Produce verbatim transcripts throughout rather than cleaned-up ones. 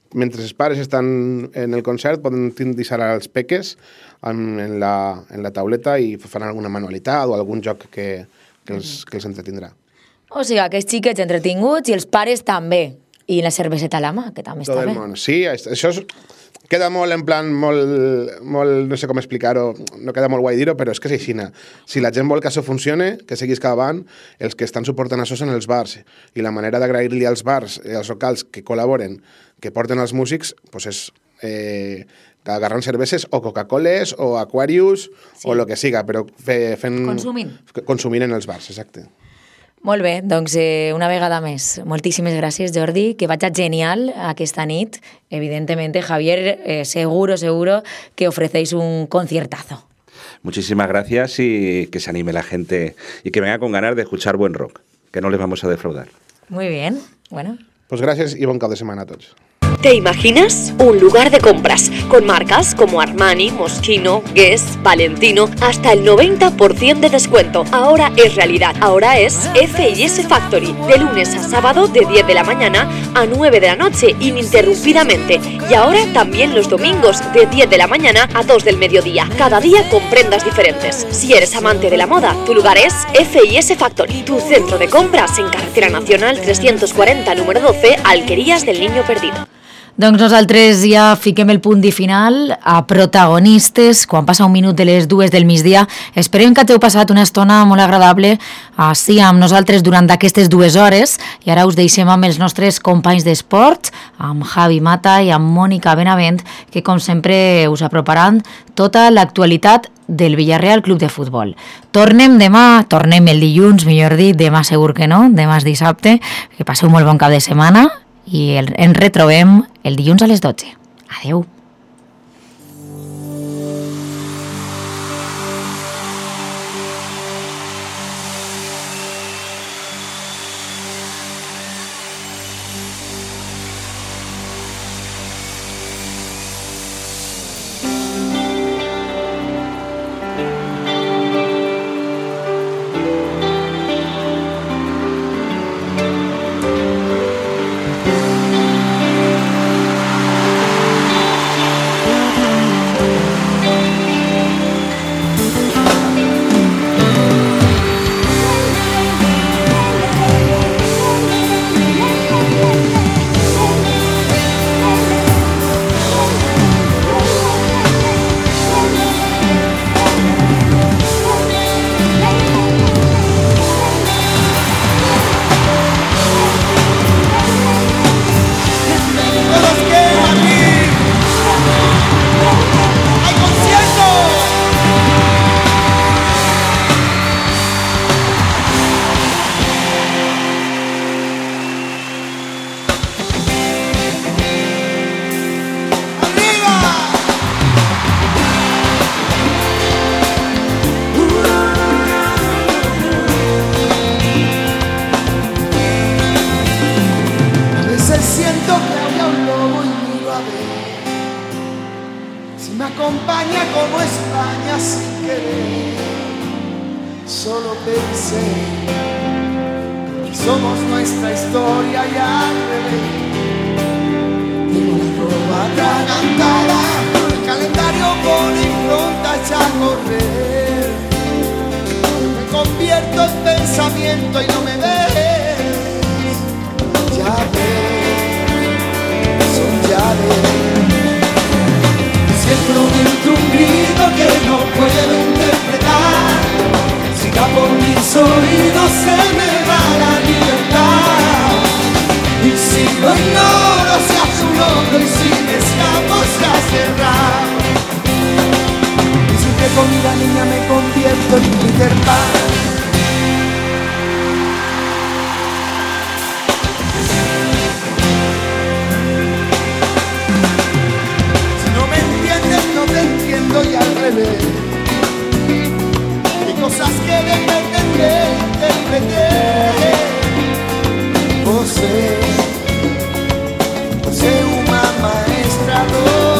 mentre els pares estan en el concert poden deixar als peques en, en, la, en la tauleta i fan alguna manualitat o algun joc que, que, els, que els entretindrà. O sigui, aquests xiquets entretinguts i els pares també. I la cerveseta a la mà, que també Tot està el bé. món. Sí, això és, queda molt en plan, molt, molt, no sé com explicar-ho, no queda molt guai dir-ho, però és que és així. Si la gent vol que això funcione, que seguís acabant, els que estan suportant això són els bars. I la manera d'agrair-li als bars i als locals que col·laboren, que porten els músics, doncs és eh, agarrant cerveses o Coca-Coles o Aquarius sí. o el que siga, però fe, fent... Consumint. Consumint en els bars, exacte. Molt bé, doncs eh, una vegada més, moltíssimes gràcies, Jordi, que vagi genial aquesta nit. Evidentemente, Javier, eh, seguro, seguro que ofrecéis un conciertazo. Muchísimas gracias y que se anime la gente y que venga con ganas de escuchar buen rock, que no les vamos a defraudar. Muy bien, bueno. Pues gracias y buen cap de semana a tots. ¿Te imaginas? Un lugar de compras con marcas como Armani, Moschino, Guess, Valentino, hasta el noventa por ciento de descuento. Ahora es realidad. Ahora es F y S Factory. De lunes a sábado de diez de la mañana a nueve de la noche ininterrumpidamente. Y ahora también los domingos de diez de la mañana a dos del mediodía. Cada día con prendas diferentes. Si eres amante de la moda, tu lugar es F y S Factory. Tu centro de compras en Carretera Nacional trescientos cuarenta, número doce, Alquerías del Niño Perdido. Doncs nosaltres ja fiquem el punt i final a protagonistes, quan passa un minut de les dues del migdia. Esperem que t'heu passat una estona molt agradable així amb nosaltres durant aquestes dues hores i ara us deixem amb els nostres companys d'esport, amb Javi Mata i amb Mònica Benavent, que com sempre us aproparan tota l'actualitat del Villarreal Club de Futbol. Tornem demà, tornem el dilluns, millor dit, demà segur que no, demà és dissabte, que passeu molt bon cap de setmana i ens retrobem el dilluns a les dotze. Adeu.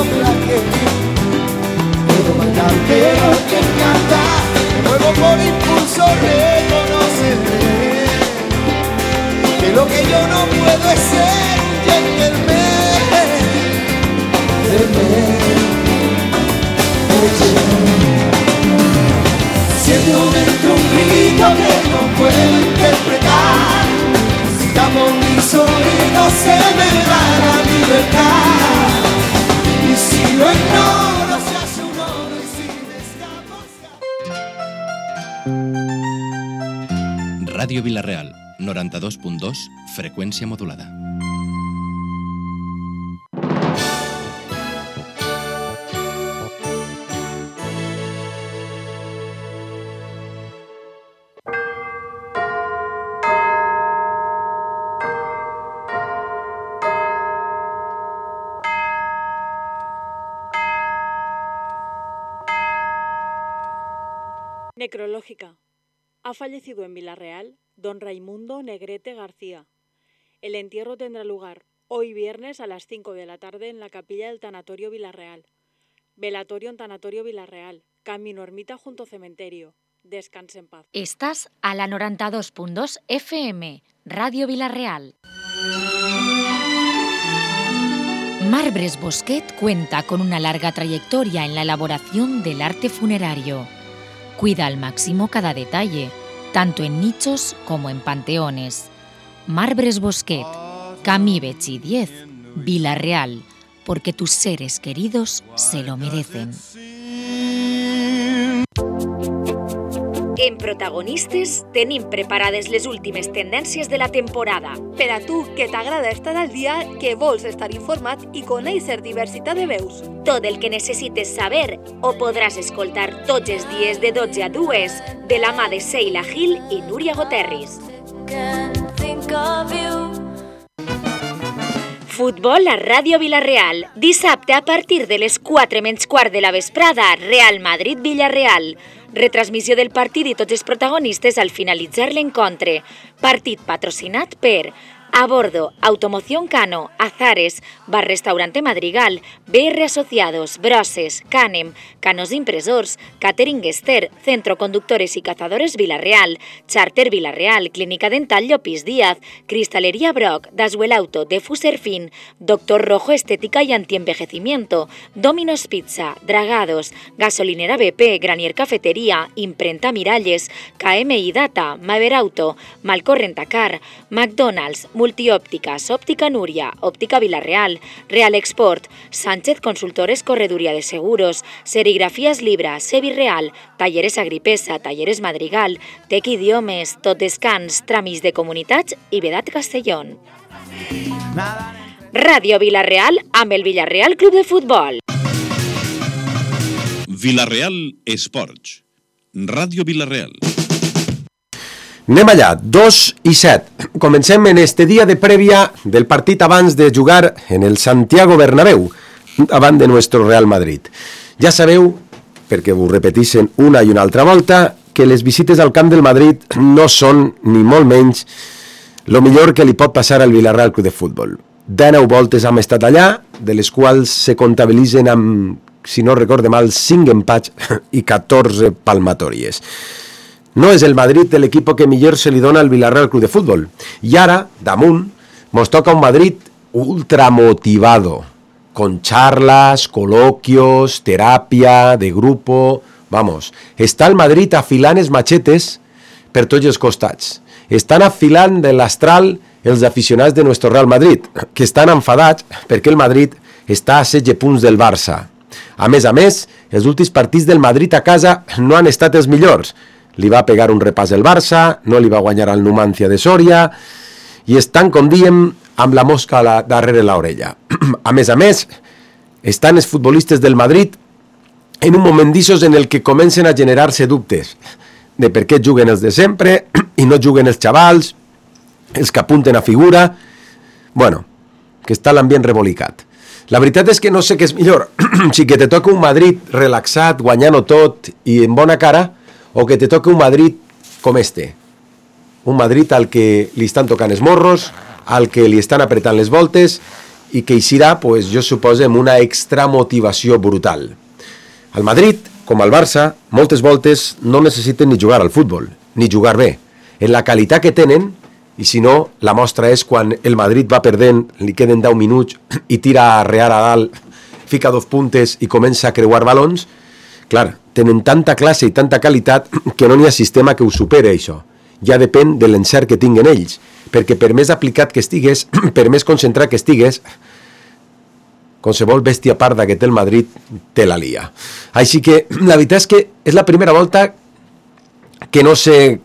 Pero que encanta, luego por impulso. Siento dentro un grito que no puedo interpretar. Si tapo mis oídos se me va la libertad. Y si lo ignoro se hace un oro y si me escapo, escapo. Ràdio Vila-real, noranta-dos punt dos, freqüència modulada. Necrológica. Ha fallecido en Vila-real don Raimundo Negrete García. El entierro tendrá lugar hoy viernes a las cinco de la tarde en la capilla del Tanatorio Vila-real. Velatorio en Tanatorio Vila-real, camino ermita junto cementerio. Descanse en paz. Estás a la noranta-dos punt dos F M, Radio Vila-real. Marbres Bosquet cuenta con una larga trayectoria en la elaboración del arte funerario. Cuida al máximo cada detalle, tanto en nichos como en panteones. Marbres Bosquet, Camí Betxí diez, Vila-real, porque tus seres queridos se lo merecen. En Protagonistes tenim preparades les últimes tendències de la temporada. Per a tu, que t'agrada estar al dia, que vols estar informat i conèixer diversitat de veus. Tot el que necessites saber ho podràs escoltar tots els dies de dotze a dues de la mà de Seila Gil i Núria Goterris. Futbol a Ràdio Vila-real. Dissabte a partir de les quatre menys quart de la vesprada, Real Madrid-Villarreal. Retransmissió del partit i tots els protagonistes al finalitzar l'encontre. Partit patrocinat per A Bordo, Automoción Cano, Azares, Bar Restaurante Madrigal, B R Asociados, Broses, Canem, Canos Impresors, Catering Ester, Centro Conductores y Cazadores Vila-real, Charter Vila-real, Clínica Dental Llopis Díaz, Cristalería Brock, Daswell Auto, Defuser Fin, Doctor Rojo Estética y Antienvejecimiento, Domino's Pizza, Dragados, Gasolinera B P, Granier Cafetería, Imprenta Miralles, K M I Data, Maver Auto, Malcor Rentacar, McDonald's, Multiópticas, Óptica Núria, Óptica Vila-real, Real Export, Sánchez Consultores Correduría de Seguros, Serigrafías Libra, Sevi Real, Talleres Agripesa, Talleres Madrigal, Tec Idiomes, Tot Descans, Tràmits de Comunitats i Vedat Castellón. Ràdio Vila-real amb el Villarreal Club de Futbol. Vila-real Esports. Ràdio Vila-real. Anem allà, dos i set. Comencem en este dia de prèvia del partit abans de jugar en el Santiago Bernabéu, davant de nuestro Real Madrid. Ja sabeu, perquè ho repetixen una i una altra volta, que les visites al camp del Madrid no són, ni molt menys, lo millor que li pot passar al Villarreal Club de Futbol. dinou voltes hem estat allà, de les quals se comptabilitzen amb, si no recorde mal, cinc empats i catorze palmatòries. No és el Madrid l'equip que millor se li dona al Villarreal Club de Futbol. I ara, damunt, mos toca un Madrid ultramotivado, con charlas, coloquios, teràpia, de grupo... Vamos, està el Madrid afilant els machetes per tots els costats. Estan afilant de l'astral els aficionats de nuestro Real Madrid, que estan enfadats perquè el Madrid està a setze punts del Barça. A més a més, els últims partits del Madrid a casa no han estat els millors. Li va pegar un repàs el Barça, no li va guanyar al Numancia de Sòria, i estan, com diem, amb la mosca a la, darrere l'orella. A més a més, estan els futbolistes del Madrid en un moment d'issos en el que comencen a generar-se dubtes de per què juguen els de sempre i no juguen els xavals, els que apunten a figura... Bueno, que està l'ambient rebolicat. La veritat és que no sé què és millor, si que te toca un Madrid relaxat, guanyant-ho tot i en bona cara, o que te toque un Madrid com este. Un Madrid al que li estan tocant els morros, al que li estan apretant les voltes i que eixirà, pues, jo suposo, amb una extra motivació brutal. Al Madrid, com al Barça, moltes voltes no necessiten ni jugar al futbol, ni jugar bé. En la qualitat que tenen, i si no, la mostra és quan el Madrid va perdent, li queden deu minuts i tira a rear a dalt, fica dos puntes i comença a creuar balons, Clar, tenen tanta classe i tanta qualitat que no n'hi ha sistema que ho supere, això. Ja depèn de l'encert que tinguen ells, perquè per més aplicat que estigues, per més concentrat que estigues, qualsevol bèstia parda que té el Madrid te la lia. Així que la veritat és que és la primera volta que no sé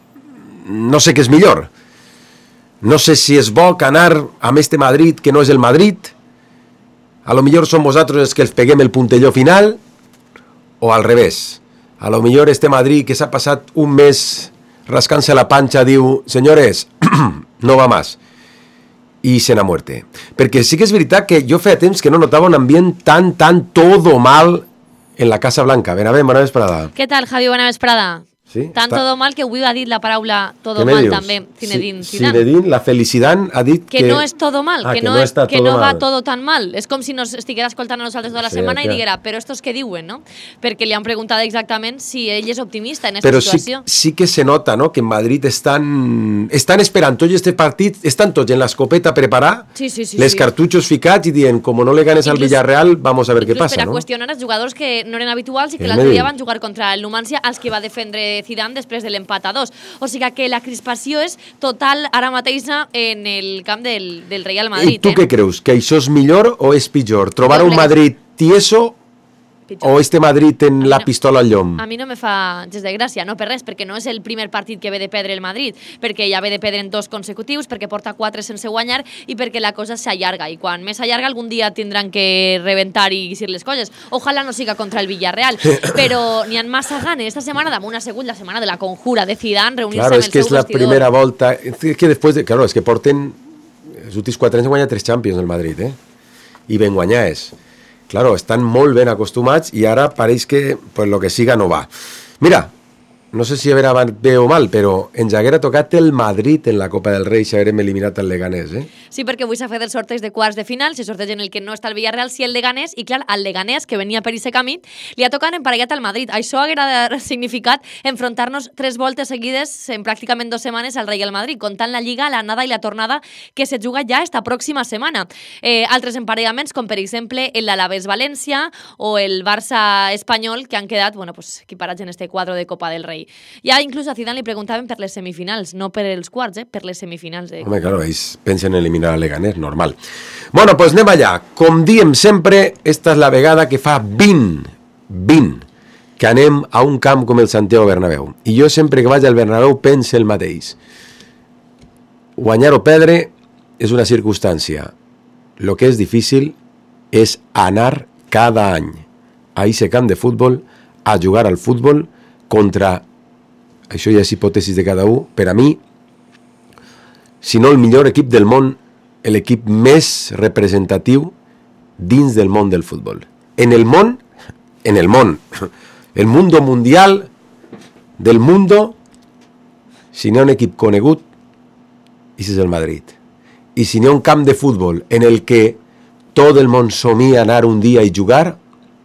no sé què és millor. No sé si és bo que anar amb este Madrid que no és el Madrid, a lo millor som vosaltres els que els peguem el puntelló final, o al revés. A lo millor este Madrid que s'ha passat un mes rascant-se la panxa diu, senyores, no va más, i se n'ha muerte. Perquè sí que és veritat que jo feia temps que no notava un ambient tan, tan todo mal en la Casa Blanca. Ben a ben, bona vesprada. Què tal, Javi? Bona vesprada. Sí, Tant està... todo mal que avui ha dit la paraula todo mal també Zinedine sí, Zidane. Zinedine, la Felicidad ha dit que... Que no és todo mal, ah, que, que no, no, és, que todo no va mal. todo tan mal. És com si nos estiguera escoltant a nosaltres tota la Sí, setmana clar. i diguera, però estos què diuen, no? Perquè li han preguntat exactament si ell és optimista en aquesta Però sí, situació. sí que se nota, no?, que en Madrid estan, estan esperant tots este partit, estan tots en l'escopeta a preparar, Sí, sí, sí, les sí. cartutxos ficats i dient, com no le ganes al Inclús- Villarreal, vamos a ver què Inclús passa, per a no? qüestionar els jugadors que no eren habituals i que Eh, l'altre me dia diu. van jugar contra el Numancia, als que va defendre Zidane després de l'empat a dos. O sigui que la crispació és total ara mateix en el camp del, del Real Madrid. I tu eh? què creus? Que això és millor o és pitjor? Trobar Jo un crec- Madrid tieso Pitjor. o este Madrid en mi la no- pistola al llom? A mi no me fa gens de gràcia, no per res, perquè no és el primer partit que ve de perdre el Madrid, perquè ja ve de perdre en dos consecutius, perquè porta quatre sense guanyar i perquè la cosa s'allarga. I quan més s'allarga, algun dia tindran que reventar i dir les coses. Ojalà no siga contra el Villarreal, però n'hi ha massa ganes. Esta setmana damunt ha sigut la setmana de la conjura de Zidane, reunir-se Claro, amb es el que seu es la vestidor. primera volta. Es que después de, claro, es que porten els últims quatre anys guanya tres Champions el Madrid, eh? I ben guanyats. Claro, estan molt ben acostumats i ara pareix que pues, lo que siga no va. Mira, no sé si era bé o mal, però ens haguera tocat el Madrid en la Copa del Rei si haguérem eliminat el Leganés, eh? Sí, perquè avui s'ha fet el sorteig de quarts de final, se sorteja en el que no està el Villarreal, si el Leganés, i clar, al Leganés, que venia per aquest camí, li ha tocat emparellat al Madrid. Això haguera significat enfrontar-nos tres voltes seguides en pràcticament dues setmanes al Real Madrid, comptant la Lliga, l'anada i la tornada que se juga ja esta pròxima setmana. Eh, altres emparellaments, com per exemple el Alavés València o el Barça Espanyol, que han quedat, bueno, pues, equiparats en este quadro de Copa del Rei. Ja inclús a Zidane li preguntaven per les semifinals, no per els quarts, eh? Per les semifinals. Eh? Home, claro, ells pensen en eliminar a Leganés, normal. Bueno, pues anem allà. Com diem sempre, esta és la vegada que fa vint, vint, que anem a un camp com el Santiago Bernabéu. I jo sempre que vaig al Bernabéu pense el mateix. Guanyar o perdre és una circumstància. Lo que és difícil és anar cada any a aquest camp de futbol a jugar al futbol contra, això ja és hipòtesis de cada un, per a mi, si no el millor equip del món, l'equip més representatiu dins del món del futbol. En el món, en el món, el mundo mundial del mundo, si n'hi ha un equip conegut, aquest és el Madrid. I si n'hi ha un camp de futbol en el que tot el món somia anar un dia i jugar,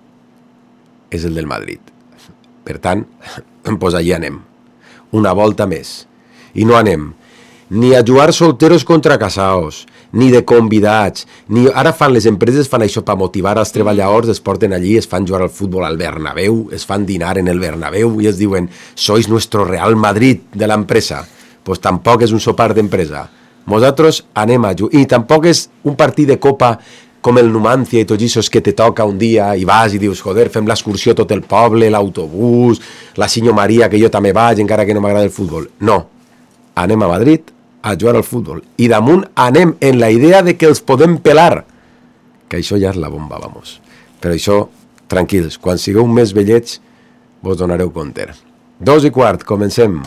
és el del Madrid. Per tant, doncs allà anem. Una volta més. I no anem ni a jugar solteros contra casaos, ni de convidats, ni... Ara fan les empreses, fan això per motivar els treballadors, es porten allí, es fan jugar al futbol al Bernabéu, es fan dinar en el Bernabéu i es diuen, sois nuestro Real Madrid de l'empresa. Pues tampoc és un sopar d'empresa. Nosaltres anem a jugar. I tampoc és un partit de copa com el Numancia i tots aquests que te toca un dia i vas i dius, joder, fem l'excursió tot el poble, l'autobús, la Senyor Maria, que jo també vaig, encara que no m'agrada el futbol. No. Anem a Madrid a jugar al futbol. I damunt anem en la idea de que els podem pelar. Que això ja és la bomba, vamos. Però això, tranquils, quan sigueu més vellets, vos donareu compte. Dos i quart, comencem.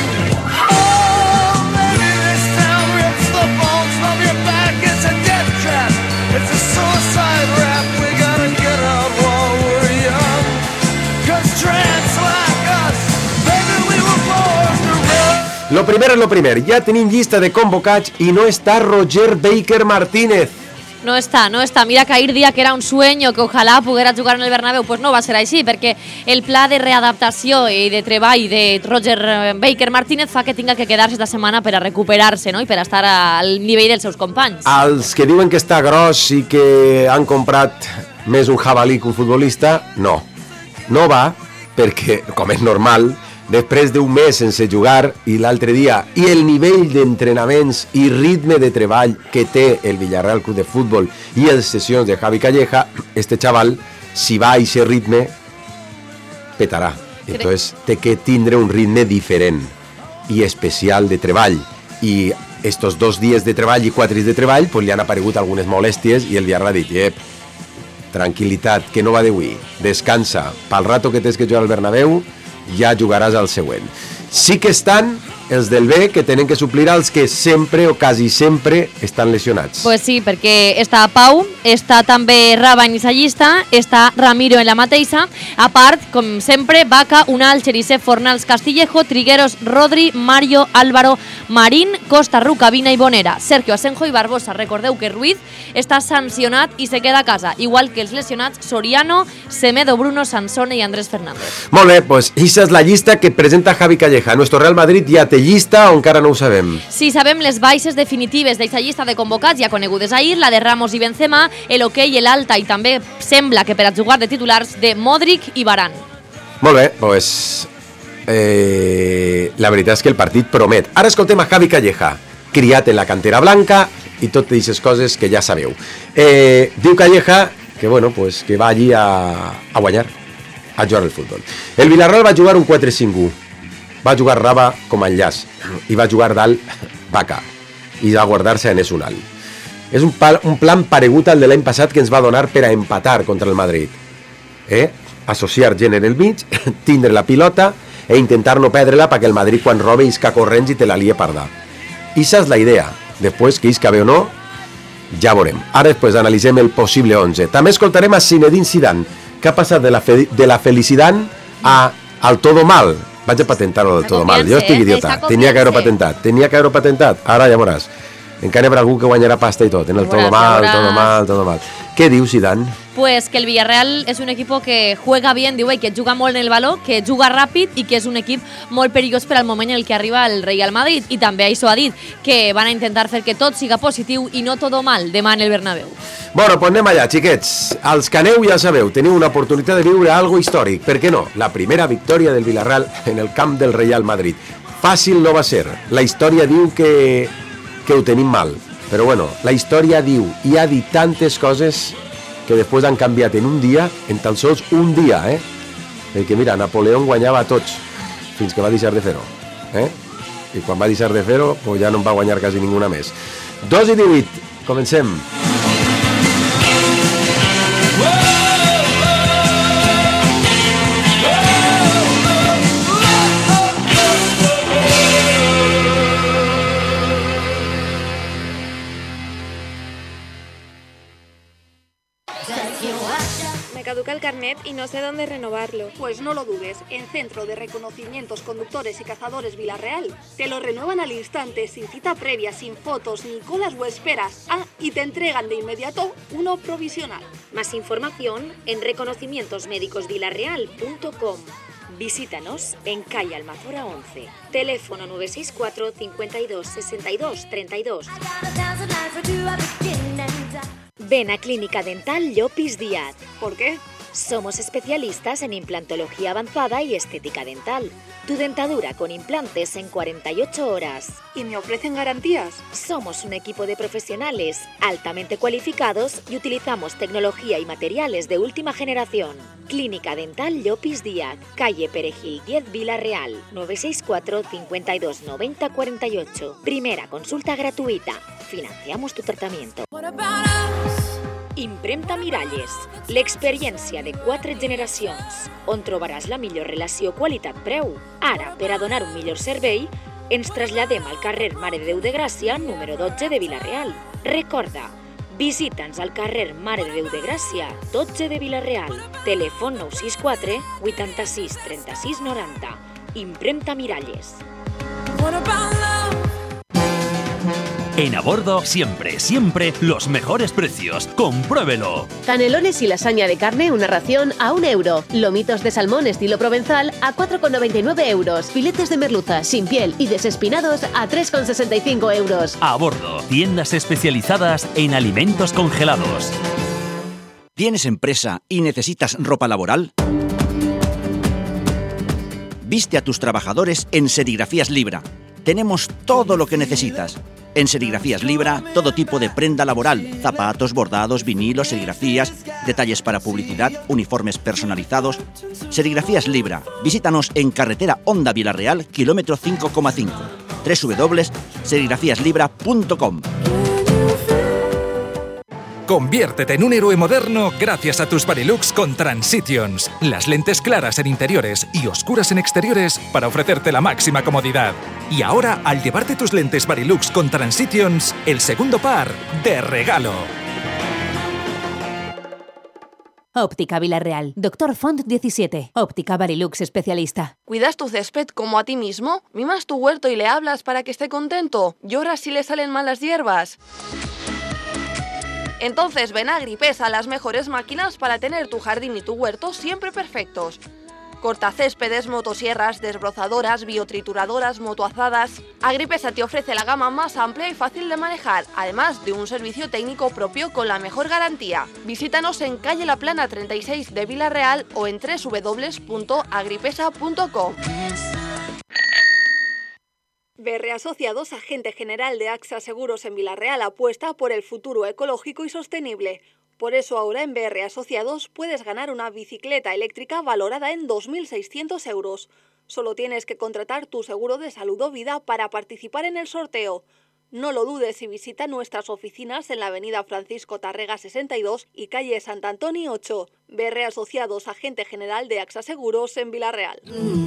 Track. Lo primer és lo primer, ja tenim llista de convocats i no està Roger Baker Martínez. No està, no està. Mira que ahir dia que era un sueño, que ojalà poguera jugar en el Bernabéu, pues no va ser així, perquè el pla de readaptació i de treball de Roger Baker Martínez fa que tinga que quedar-se esta setmana per a recuperar-se, no?, i per a estar al nivell dels seus companys. Els que diuen que està gros i que han comprat més un jabalí que un futbolista, no. No va, perquè, com és normal, després d'un mes sense jugar i l'altre dia, i el nivell d'entrenaments i ritme de treball que té el Villarreal Club de Futbol i les sessions de Javi Calleja, este chaval, si va a ese ritme, petarà. Entonces, té que tindre un ritme diferent i especial de treball. I estos dos dies de treball i quatre dies de treball, pues li han aparegut algunes molèsties i el Villarreal ha dit, ep, tranquil·litat, que no va d'avui, descansa, pel rato que tens que jugar al Bernabéu, ja jugaràs al següent. Sí que estan els del B, que tenen que suplir als que sempre o quasi sempre estan lesionats. Pues sí, perquè està Pau, està també Raba en aquesta llista, està Ramiro en la mateixa, a part, com sempre, Vaca, Unal, Xericé, Fornals, Castillejo, Trigueros, Rodri, Mario, Álvaro, Marín, Costa, Rucabina i Bonera, Sergio Asenjo i Barbosa. Recordeu que Ruiz està sancionat i se queda a casa, igual que els lesionats Soriano, Semedo, Bruno, Sansone i Andrés Fernández. Molt bé, pues aquesta és la llista que presenta Javi Calleja. Nuestro Real Madrid ja té llista o encara no ho sabem? Sí, sabem les baixes definitives d'aquesta llista de convocats ja conegudes ahir, la de Ramos i Benzema, el OK i l'alta, i també sembla que per a jugar de titulars de Modric i Varane. Molt bé, doncs eh, la veritat és que el partit promet. Ara escoltem a Javi Calleja, criat en la cantera blanca i totes aquestes coses que ja sabeu. Eh, diu Calleja que, bueno, pues, que va allí a, a guanyar, a jugar al futbol. El Villarreal va jugar un quatre cinc u. Va jugar Raba com a enllaç i va jugar dalt Vaca i va guardar-se en Esunal. És un, pal, un plan paregut al de l'any passat que ens va donar per a empatar contra el Madrid. Eh? Associar gent en el mig, tindre la pilota e intentar no perdre-la perquè el Madrid quan roba isca corrents i te la lia parda. Esa és la idea. Després que isca bé o no, ja veurem. Ara després analitzem el possible onze. També escoltarem a Zinedine Zidane, que ha passat de la, fe, de la felicitat a, al todo mal. Vaig a patentar-ho del todo mal. Jo estic idiota. Tenia que haver-ho patentat. Tenia que haver-ho patentat. Ara ja veuràs. Encara hi haurà algú que guanyarà pasta i tot. En el todo mal, todo mal, todo mal. Què diu Zidane? Pues que el Villarreal és un equipo que juega bien, diu, que juga molt en el baló, que juga ràpid i que és un equip molt perillós per al moment en el que arriba el Real Madrid. I també això ha dit, que van a intentar fer que tot siga positiu i no todo mal demà en el Bernabéu. Bueno, pues anem allà, xiquets. Els que aneu ja sabeu, teniu una oportunitat de viure algo històric. Per què no? La primera victòria del Villarreal en el camp del Real Madrid. Fàcil no va ser. La història diu que, que ho tenim mal. Però bueno, la història diu i ha dit tantes coses que després han canviat en un dia, en tan sols un dia, eh? Perquè mira, Napoleón guanyava a tots, fins que va deixar de fer-ho. Eh? I quan va deixar de fer-ho, pues ja no en va guanyar quasi ninguna més. dos i divuit, comencem. Caduca el carnet y no sé dónde renovarlo. Pues no lo dudes, en Centro de Reconocimientos Conductores y Cazadores Villarreal te lo renuevan al instante, sin cita previa, sin fotos, ni colas o esperas. Ah, y te entregan de inmediato uno provisional. Más información en reconocimientos médicos villarreal punto com. Visítanos en calle Almazora once. Teléfono nueve seis cuatro, cincuenta y dos, sesenta y dos, treinta y dos. Ven a Clínica Dental Llopis Díaz. ¿Por qué? Somos especialistas en implantología avanzada y estética dental. Tu dentadura con implantes en cuarenta y ocho horas. ¿Y me ofrecen garantías? Somos un equipo de profesionales altamente cualificados y utilizamos tecnología y materiales de última generación. Clínica Dental Llopis Díaz, calle Perejil diez, Villarreal, nueve seis cuatro, cincuenta y dos, noventa, cuarenta y ocho. Primera consulta gratuïta. Financiamos tu tratamiento. Impremta Miralles, l'experiència de quatre generacions, on trobaràs la millor relació qualitat-preu. Ara, per a donar un millor servei, ens traslladem al carrer Mare de Déu de Gràcia, número dotze de Vila-real. Recorda, visita'ns al carrer Mare de Déu de Gràcia, dotze de Vila-real. Telèfon nou sis quatre, vuitanta-sis, trenta-sis, noranta. Impremta Miralles. En A Bordo, siempre, siempre, los mejores precios. ¡Compruébelo! Canelones y lasaña de carne, una ración a un euro. Lomitos de salmón estilo provenzal a cuatro con noventa y nueve euros. Filetes de merluza sin piel y desespinados a tres con sesenta y cinco euros. A Bordo, tiendas especializadas en alimentos congelados. ¿Tienes empresa y necesitas ropa laboral? Viste a tus trabajadores en Serigrafías Libra. Tenemos todo lo que necesitas. En Serigrafías Libra, todo tipo de prenda laboral, zapatos, bordados, vinilos, serigrafías, detalles para publicidad, uniformes personalizados. Serigrafías Libra. Visítanos en carretera Honda Vilarreal, kilómetro cinco coma cinco. doble u doble u doble u punto serigrafías libra punto com. Conviértete en un héroe moderno gracias a tus Varilux con Transitions. Las lentes claras en interiores y oscuras en exteriores para ofrecerte la máxima comodidad. Y ahora, al llevarte tus lentes Varilux con Transitions, el segundo par de regalo. Óptica Vilarreal. Doctor Font diecisiete. Óptica Varilux especialista. ¿Cuidas tu césped como a ti mismo? ¿Mimas tu huerto y le hablas para que esté contento? ¿Lloras si le salen mal las hierbas? Entonces ven a Agripesa, las mejores máquinas para tener tu jardín y tu huerto siempre perfectos. Cortacéspedes, motosierras, desbrozadoras, biotrituradoras, motoazadas. Agripesa te ofrece la gama más amplia y fácil de manejar, además de un servicio técnico propio con la mejor garantía. Visítanos en calle La Plana treinta y seis de Vilarreal o en doble u doble u doble u punto agripesa punto com. B R Asociados, agente general de AXA Seguros en Vilarreal, apuesta por el futuro ecológico y sostenible. Por eso ahora en B R Asociados puedes ganar una bicicleta eléctrica valorada en dos mil seiscientos euros. Solo tienes que contratar tu seguro de salud o vida para participar en el sorteo. No lo dudes y visita nuestras oficinas en la avenida Francisco Tarrega sesenta y dos y calle Sant Antoni ocho. B R Asociados, agente general de AXA Seguros en Vilarreal.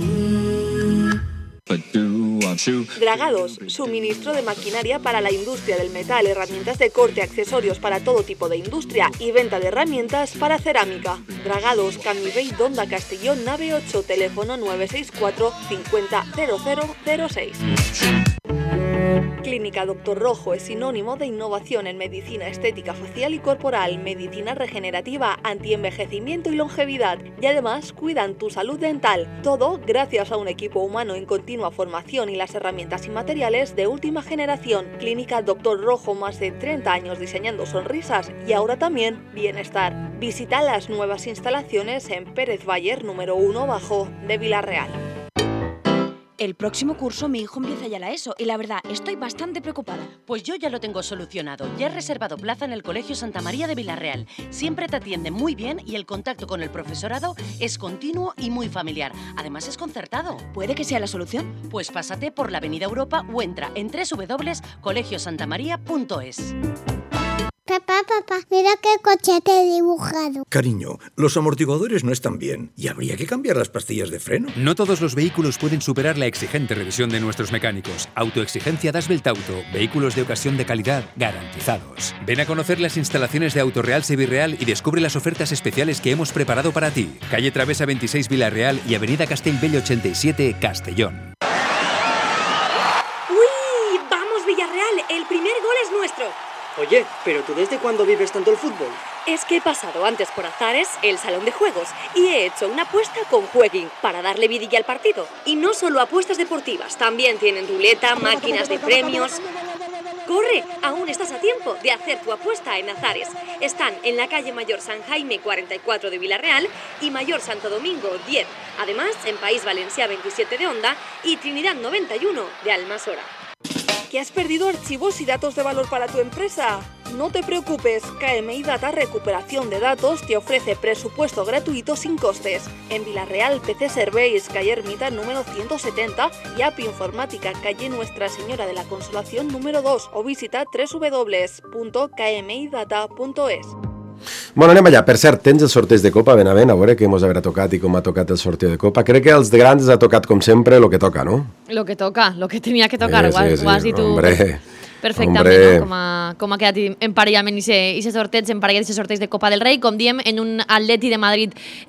Dragados, suministro de maquinaria para la industria del metal, herramientas de corte, accesorios para todo tipo de industria y venta de herramientas para cerámica. Dragados, Camivey, Donda Castellón, nave ocho, teléfono nueve seis cuatro cincuenta cero cero cero seis. Clínica Doctor Rojo es sinónimo de innovación en medicina estética facial y corporal, medicina regenerativa, antienvejecimiento y longevidad, y además cuidan tu salud dental. Todo gracias a un equipo humano en continua formación y las herramientas y materiales de última generación. Clínica Doctor Rojo, más de treinta años diseñando sonrisas y ahora también bienestar. Visita las nuevas instalaciones en Pérez Bayer número uno bajo de Vilarreal. El próximo curso mi hijo empieza ya la ESO y la verdad estoy bastante preocupada. Pues yo ya lo tengo solucionado. Ya he reservado plaza en el Colegio Santa María de Vilarreal. Siempre te atienden muy bien y el contacto con el profesorado es continuo y muy familiar. Además es concertado. ¿Puede que sea la solución? Pues pásate por la Avenida Europa o entra en doble u doble u doble u punto colegio santa maría punto es. Papá, papá, mira qué coche te he dibujado. Cariño, los amortiguadores no están bien y habría que cambiar las pastillas de freno. No todos los vehículos pueden superar la exigente revisión de nuestros mecánicos. Autoexigencia Das Belt Auto. Vehículos de ocasión de calidad garantizados. Ven a conocer las instalaciones de Autoreal Sevirreal y descubre las ofertas especiales que hemos preparado para ti. Calle Travesa veintiséis Vilarreal y Avenida Castellbell ochenta y siete Castellón. ¡Uy! ¡Vamos, Villarreal! El primer gol es nuestro. Oye, ¿pero tú desde cuándo vives tanto el fútbol? Es que he pasado antes por Azares, el salón de juegos, y he hecho una apuesta con Jueguin para darle vidilla al partido. Y no solo apuestas deportivas, también tienen ruleta, máquinas de premios. ¡Corre! Aún estás a tiempo de hacer tu apuesta en Azares. Están en la calle Mayor San Jaime cuarenta y cuatro de Vilarreal y Mayor Santo Domingo diez. Además, en País Valencià veintisiete de Onda y Trinidad noventa y uno de Almasora. ¿Que has perdido archivos y datos de valor para tu empresa? No te preocupes, K M I Data Recuperación de Datos te ofrece presupuesto gratuito sin costes. En Vilarreal, P C Serveis, calle Ermita número ciento setenta y A P I Informática, calle Nuestra Señora de la Consolación número dos o visita doble u doble u doble u punto k m i data punto es. Bueno, anem allà. Per cert, tens el sorteig de Copa, ben a ben, a veure què mos haurà tocat i com ha tocat el sorteig de Copa. Crec que als de grans ha tocat, com sempre, lo que toca, no? Lo que toca, lo que tenía que tocar, sí, sí, sí. Ho has dit tu Hombre, perfectament, hombre. no? Com ha, com ha quedat emparellament i se sorteig, emparellat i se sorteig de Copa del Rei, com diem, en un Atleti de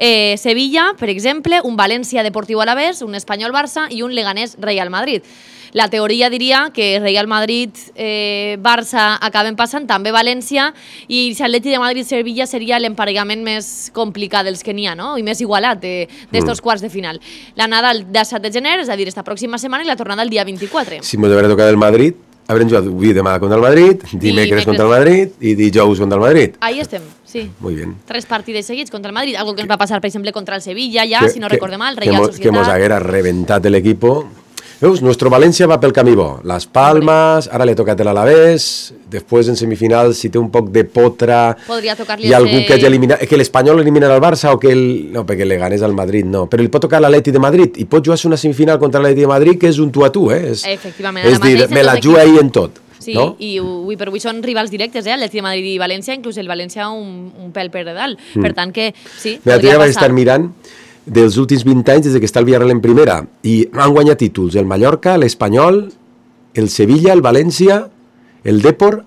Madrid-Sevilla, eh, per exemple, un València Deportiu Alavés, un Espanyol Barça i un Leganés Real Madrid. La teoria diria que Real Madrid, eh, Barça acaben passant, també València, i si Atleti de Madrid-Sevilla seria l'emparellament més complicat dels que n'hi ha, no? I més igualat d'estos mm. quarts de final. L'anada el disset de gener, és a dir, esta pròxima setmana, i la tornada el dia vint-i-quatre. Si m'ho deurà tocar el Madrid, haurem jugat avui demà contra el Madrid, dimecres contra el Madrid i dijous contra el Madrid. Ahí estem, sí. Muy bien. Tres partides seguits contra el Madrid, algo que ens va passar, per exemple, contra el Sevilla, ja, si no que, recordem mal, Real Real Societat. Que Societat. mos haguera reventat l'equipo. Veus, nuestro València va pel camí bo. Las Palmas, ara li ha tocat l'Alavés, després en semifinals, si té un poc de potra, podria tocar-li hi ha algú ese... que hagi eliminat, que l'Espanyol eliminarà el Barça o que el... No, perquè le ganes al Madrid, no. Però li pot tocar l'Atleti de Madrid i pot jugar una semifinal contra l'Atleti de Madrid que és un tu a tu, eh? És, Efectivament. és dir, me la juga ahí en tot. Sí, no? i avui per avui són rivals directes, eh? Atleti de Madrid i València, inclús el València un, un pèl per dalt. Mm. Per tant que, sí, Mira, podria vaig passar. estar mirant dels últims vint anys des que està el Villarreal en primera i han guanyat títols el Mallorca, l'Espanyol, el Sevilla, el València, el Depor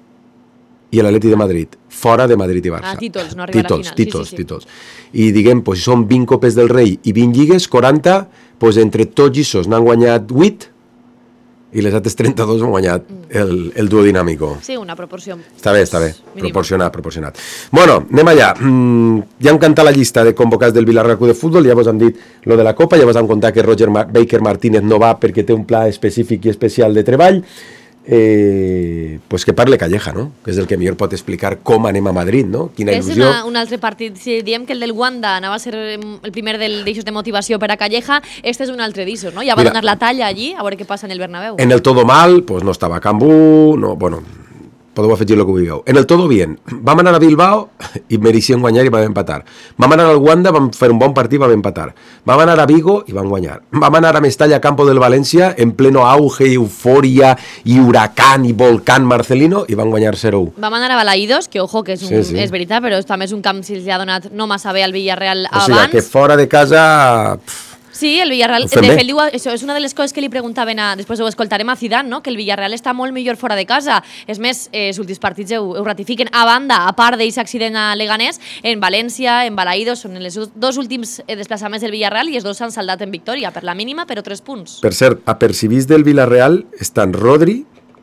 i l'Atleti de Madrid, fora de Madrid i Barça. Ah, títols, no arriba títols, a la final. Títols, sí, sí, sí. títols. I diguem, pues, són vint Copes del Rei i vint Lligues, quaranta, pues, entre tots i sos n'han guanyat vuit i les altres trenta-dos han guanyat el, el duo dinàmico. Sí, una proporció. Està bé, està bé. Mínima. Proporcionat, proporcionat. Bueno, anem allà. Mm, ja hem cantat la llista de convocats del Villarreal Club de Futbol, ja vos hem dit lo de la Copa, ja vos hem contat que Roger Mar Baker Martínez no va perquè té un pla específic i especial de treball. Eh, pues que parle Calleja, no? Que és el que millor pot explicar com anem a Madrid, no? Quina és il·lusió. una, un altre partit. Si diem que el del Wanda anava a ser el primer del d'eixos de motivació per a Calleja, este és un altre d'eixos, no? Ja va Mira, donar la talla allí, a veure què passa en el Bernabéu. En el todo mal, pues no estava Cambú, no, bueno, podeu afegir el que vulgueu. En el todo bien, vam anar a Bilbao i mereixíem guanyar i vam empatar. Vam anar al Wanda, vam fer un bon partit i vam empatar. Vam anar a Vigo i vam guanyar. Vam anar a Mestalla, campo del València, en pleno auge, euforia i huracán i volcán Marcelino i vam guanyar zero u. Vam anar a Balaïdos, que ojo, que és, un, Sí, sí. és veritat, però també és un camp si els ha donat no massa bé al Villarreal O sigui, abans. que fora de casa... Pff, Sí, el Villarreal, Ho de fem bé. fet, diu, això és una de les coses que li preguntaven, a, després ho escoltarem a Zidane, no? Que el Villarreal està molt millor fora de casa. És més, eh, els últims partits ho, ho ratifiquen. A banda, a part d'aquest accident a Leganés, en València, en Balaïdos, són els dos últims eh, desplaçaments del Villarreal i els dos s'han saldat en victòria, per la mínima, però tres punts. Per cert, apercibits del Villarreal estan Rodri,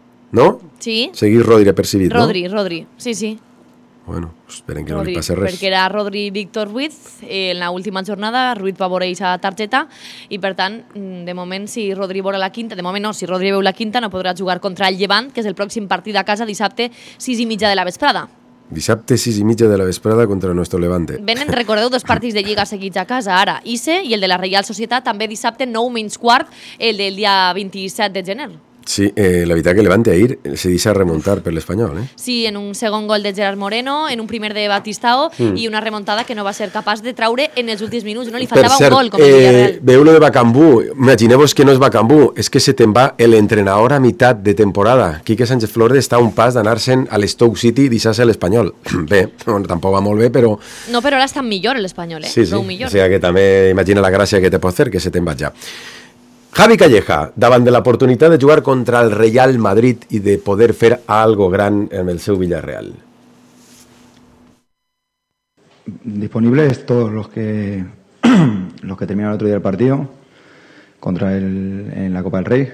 no? Sí. Seguir Rodri apercibit, Rodri, Rodri, sí, sí. no? Bueno, esperen que Rodri, no li passi res. perquè era Rodri Víctor Ruiz, eh, en la última jornada Ruiz va veure aquesta targeta i per tant, mm, de moment si Rodri veurà la quinta, de moment no, si Rodri veu la quinta no podrà jugar contra el Llevant, que és el pròxim partit a casa dissabte sis i mitja de la vesprada. Dissabte sis i mitja de la vesprada contra nuestro Levante. Venen, recordeu, dos partits de Lliga seguits a casa ara, Ise i el de la Reial Societat, també dissabte nou menys quart, el del dia vint-i-set de gener. Sí, eh, la veritat que Levante ahir se deixa remuntar per l'Espanyol, eh? Sí, en un segon gol de Gerard Moreno, en un primer de Batistao Mm. i una remuntada que no va ser capaç de traure en els últims minuts. No li Per faltava cert, un gol, com el Villarreal. eh, veu lo de Bacambú, imagineu-vos que no és Bacambú, és que se te'n va l'entrenador a meitat de temporada. Quique Sánchez Flores està a un pas d'anar-se'n a l'Stoke City i deixar-se l'Espanyol. Bé, bueno, tampoc va molt bé, però... No, però ara està millor l'Espanyol, eh? Sí, sí, Prou o millor. sigui que també imagina la gràcia que te pot fer, que se te'n va ja. Javi Calleja, davant de l'oportunitat de jugar contra el Real Madrid i de poder fer algo gran en el seu Villarreal. Disponibles todos los que los que terminaron el otro día el partido contra el en la Copa del Rey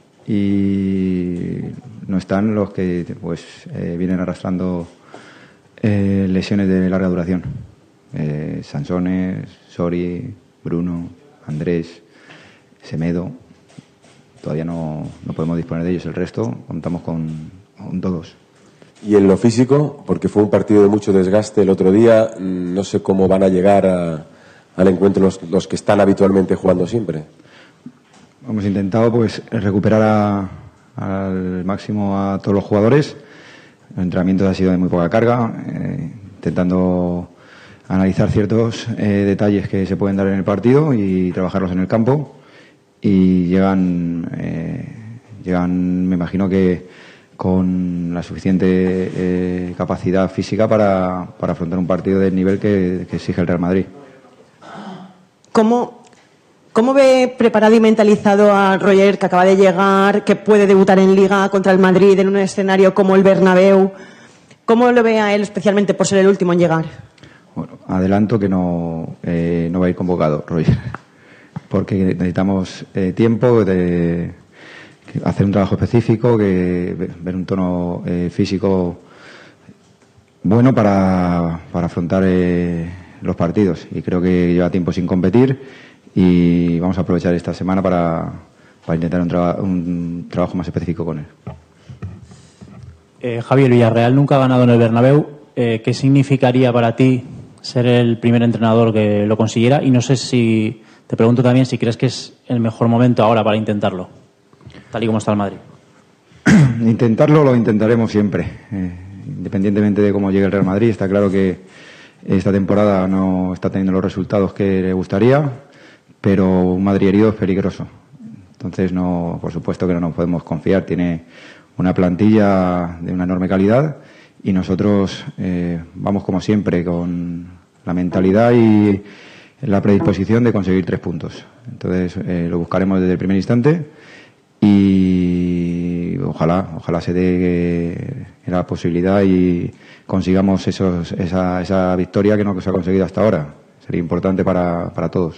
y no están los que pues eh, vienen arrastrando eh, lesiones de larga duración. Eh, Sansones, Sori, Bruno, Andrés, Semedo, todavía no, no podemos disponer de ellos, el resto contamos con, con todos. Y en lo físico, porque fue un partido de mucho desgaste el otro día, no sé cómo van a llegar a, al encuentro los, los que están habitualmente jugando siempre. Hemos intentado pues recuperar a, al máximo a todos los jugadores. El entrenamiento ha sido de muy poca carga, eh, intentando analizar ciertos eh, detalles que se pueden dar en el partido y trabajarlos en el campo. Y llegan, eh, llegan, me imagino que con la suficiente eh, capacidad física para, para afrontar un partido del nivel que, que exige el Real Madrid. ¿Cómo, ¿Cómo ve preparado y mentalizado a Roger, que acaba de llegar, que puede debutar en Liga contra el Madrid en un escenario como el Bernabéu? ¿Cómo lo ve a él, especialmente por ser el último en llegar? Bueno, adelanto que no, eh, no va a ir convocado Roger, porque necesitamos eh, tiempo, de, hacer un trabajo específico, que ver un tono eh, físico bueno para, para afrontar eh, los partidos. Y creo que lleva tiempo sin competir y vamos a aprovechar esta semana para, para intentar un, traba, un trabajo más específico con él. Eh, Javier, Villarreal nunca ha ganado en el Bernabéu. Eh, ¿Qué significaría para ti ser el primer entrenador que lo consiguiera? Y no sé si, te pregunto también si crees que es el mejor momento ahora para intentarlo, tal y como está el Madrid. Intentarlo lo intentaremos siempre, eh, independientemente de cómo llegue el Real Madrid. Está claro que esta temporada no está teniendo los resultados que le gustaría, pero un Madrid herido es peligroso. Entonces, no, por supuesto que no nos podemos confiar. Tiene una plantilla de una enorme calidad y nosotros eh, vamos como siempre con la mentalidad y la predisposición de conseguir tres puntos. Entonces eh, lo buscaremos desde el primer instante y ojalá ojalá se dé eh, la posibilidad y consigamos esos, esa, esa victoria que no se ha conseguido hasta ahora. Sería importante para, para todos.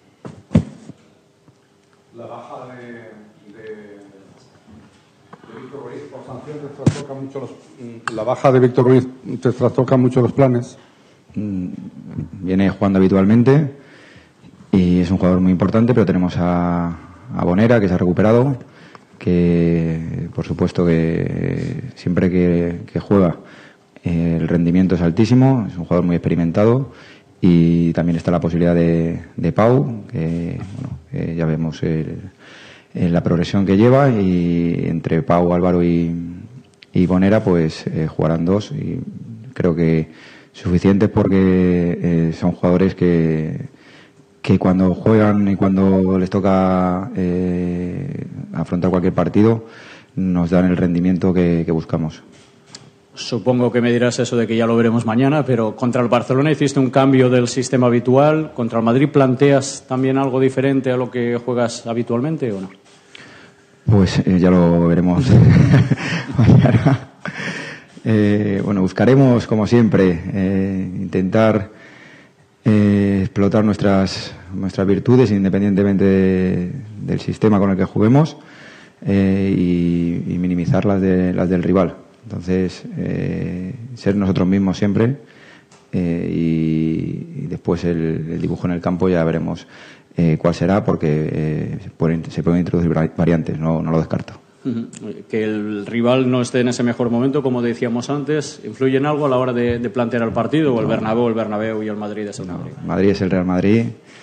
La baja de, de, de Víctor Ruiz por sanción te trastoca mucho los, la baja de Víctor Ruiz te trastoca mucho los planes. Viene jugando habitualmente y es un jugador muy importante, pero tenemos a, a Bonera, que se ha recuperado, que por supuesto que siempre que, que juega eh, el rendimiento es altísimo, es un jugador muy experimentado, y también está la posibilidad de, de Pau, que, bueno, que ya vemos el, el, la progresión que lleva, y entre Pau, Álvaro y, y Bonera pues eh, jugarán dos, y creo que suficientes porque eh, son jugadores que, que cuando juegan y cuando les toca eh, afrontar cualquier partido nos dan el rendimiento que, que buscamos. Supongo que me dirás eso de que ya lo veremos mañana, pero contra el Barcelona hiciste un cambio del sistema habitual. ¿Contra el Madrid planteas también algo diferente a lo que juegas habitualmente o no? Pues eh, ya lo veremos mañana. Eh, bueno, buscaremos, como siempre, eh, intentar eh, explotar nuestras nuestras virtudes independientemente de, del sistema con el que juguemos eh, y, y minimizar las de las del rival. Entonces, eh, ser nosotros mismos siempre eh, y, y después el, el dibujo en el campo ya veremos eh, cuál será, porque eh, se, pueden, se pueden introducir variantes, no, no lo descarto. Que el rival no esté en ese mejor momento, como decíamos antes, ¿influye en algo a la hora de, de plantear el partido? ¿O el Bernabéu, el Bernabéu y el Madrid es el Madrid? No, Madrid es el Real Madrid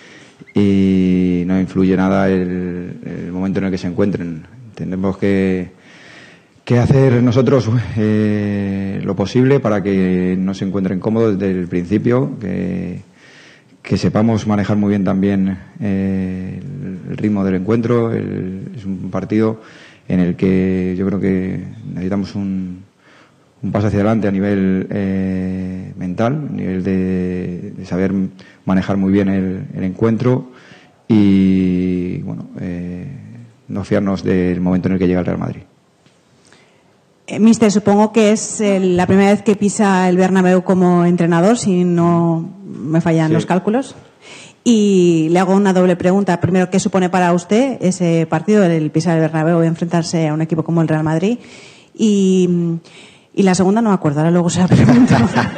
y no influye nada el, el momento en el que se encuentren. Tenemos que, que hacer nosotros eh, lo posible para que no se encuentren cómodos desde el principio, que, que sepamos manejar muy bien también eh, el, el ritmo del encuentro. El, es un partido en el que yo creo que necesitamos un, un paso hacia adelante a nivel eh, mental, a nivel de, de saber manejar muy bien el, el encuentro y bueno, eh, no fiarnos del momento en el que llega el Real Madrid. Eh, Mister, supongo que es eh, la primera vez que pisa el Bernabéu como entrenador, si no me fallan sí. los cálculos. Y le hago una doble pregunta. Primero, ¿qué supone para usted ese partido, el pisar el Bernabéu y enfrentarse a un equipo como el Real Madrid? Y, y la segunda no me acuerdo, ahora luego se la pregunto.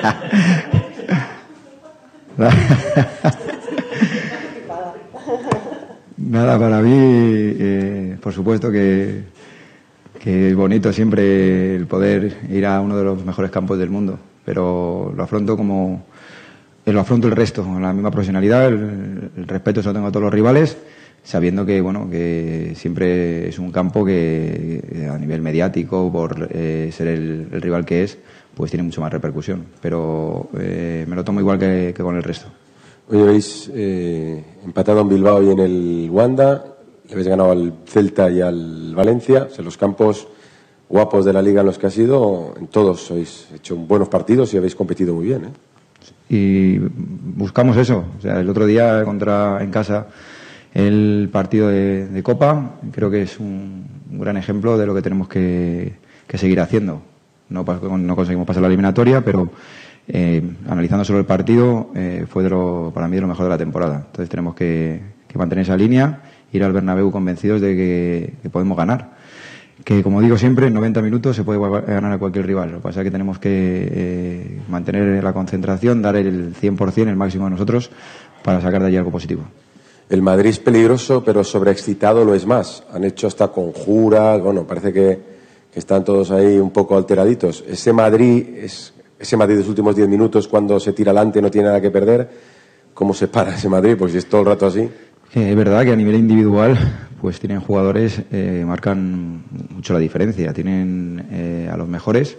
Nada, para mí, eh, por supuesto que, que es bonito siempre el poder ir a uno de los mejores campos del mundo, pero lo afronto como... lo afronto el resto, con la misma profesionalidad, el, el respeto se lo tengo a todos los rivales, sabiendo que bueno que siempre es un campo que a nivel mediático, por eh, ser el, el rival que es, pues tiene mucho más repercusión. Pero eh, me lo tomo igual que, que con el resto. Hoy habéis eh, empatado en Bilbao y en el Wanda, le habéis ganado al Celta y al Valencia. O sea, los campos guapos de la liga en los que ha sido, en todos habéis hecho buenos partidos y habéis competido muy bien, ¿eh? Y buscamos eso. O sea, el otro día contra en casa el partido de, de Copa, creo que es un, un gran ejemplo de lo que tenemos que, que seguir haciendo. No, no conseguimos pasar la eliminatoria, pero eh, analizando solo el partido eh, fue de lo, para mí de lo mejor de la temporada. Entonces tenemos que, que mantener esa línea, ir al Bernabéu convencidos de que, que podemos ganar. que, como digo siempre, en noventa minutos se puede ganar a cualquier rival. Lo que pasa es que tenemos que eh, mantener la concentración, dar el cien por ciento, el máximo de nosotros, para sacar de allí algo positivo. El Madrid es peligroso, pero sobreexcitado lo es más. Han hecho hasta conjuras, bueno, parece que, que están todos ahí un poco alteraditos. Ese Madrid, es, ese Madrid de los últimos diez minutos, cuando se tira adelante no tiene nada que perder, ¿cómo se para ese Madrid? Pues si es todo el rato así. Eh, es verdad que a nivel individual pues tienen jugadores, eh, marcan mucho la diferencia, tienen eh, a los mejores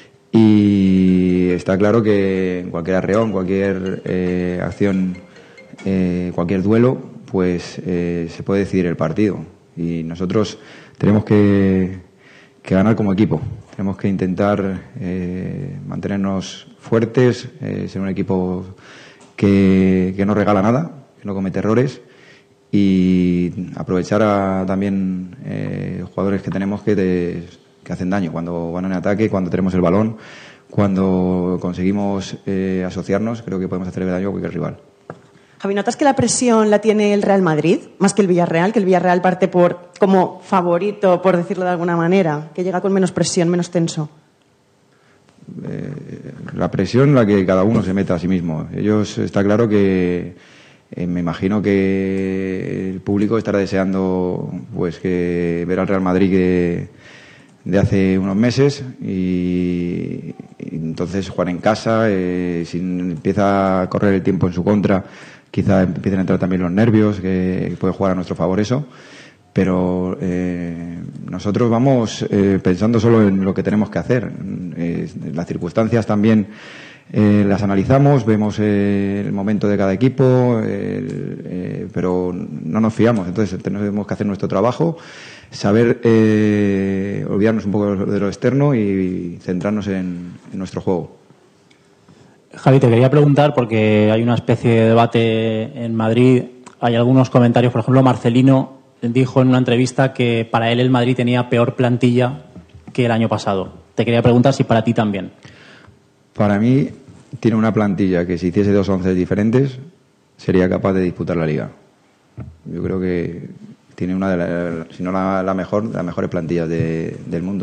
y está claro que en cualquier arreón, cualquier eh, acción, eh, cualquier duelo, pues eh, se puede decidir el partido y nosotros tenemos que, que ganar como equipo, tenemos que intentar eh, mantenernos fuertes, eh, ser un equipo que, que no regala nada, que no comete errores y aprovechar a, también eh, jugadores que tenemos que, te, que hacen daño cuando van en ataque, cuando tenemos el balón, cuando conseguimos eh, asociarnos, creo que podemos hacerle daño a cualquier rival. Javi, ¿notas que la presión la tiene el Real Madrid más que el Villarreal? Que el Villarreal parte por como favorito, por decirlo de alguna manera, que llega con menos presión, menos tenso. Eh, la presión la que cada uno se meta a sí mismo. Ellos, está claro que Eh, me imagino que el público estará deseando pues que ver al Real Madrid que, de hace unos meses y, y entonces jugar en casa, eh, si empieza a correr el tiempo en su contra, quizá empiecen a entrar también los nervios, que puede jugar a nuestro favor eso, pero eh, nosotros vamos eh, pensando solo en lo que tenemos que hacer. Eh, las circunstancias también Eh, las analizamos, vemos eh, el momento de cada equipo, el, eh, pero no nos fiamos. Entonces tenemos que hacer nuestro trabajo, saber eh, olvidarnos un poco de lo externo y centrarnos en, en nuestro juego. Javi, te quería preguntar, porque hay una especie de debate en Madrid, hay algunos comentarios, por ejemplo, Marcelino dijo en una entrevista que para él el Madrid tenía peor plantilla que el año pasado. Te quería preguntar si para ti también. Para mí tiene una plantilla que si hiciese dos once diferentes sería capaz de disputar la Liga. Yo creo que tiene una de las, si no la, la mejor, las mejores plantillas de, del mundo.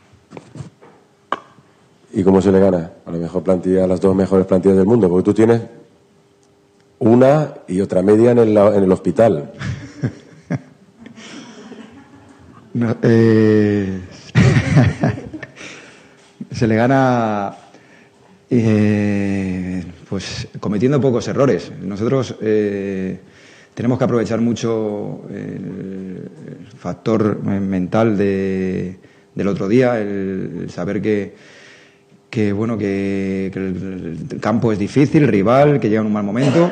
¿Y cómo se le gana a la mejor plantilla, a las dos mejores plantillas del mundo? Porque tú tienes una y otra media en el, en el hospital. No, eh... se le gana eh, pues cometiendo pocos errores. Nosotros eh, tenemos que aprovechar mucho el, el factor mental de, del otro día, el, el saber que, que bueno que, que el, el campo es difícil, rival, que llega en un mal momento,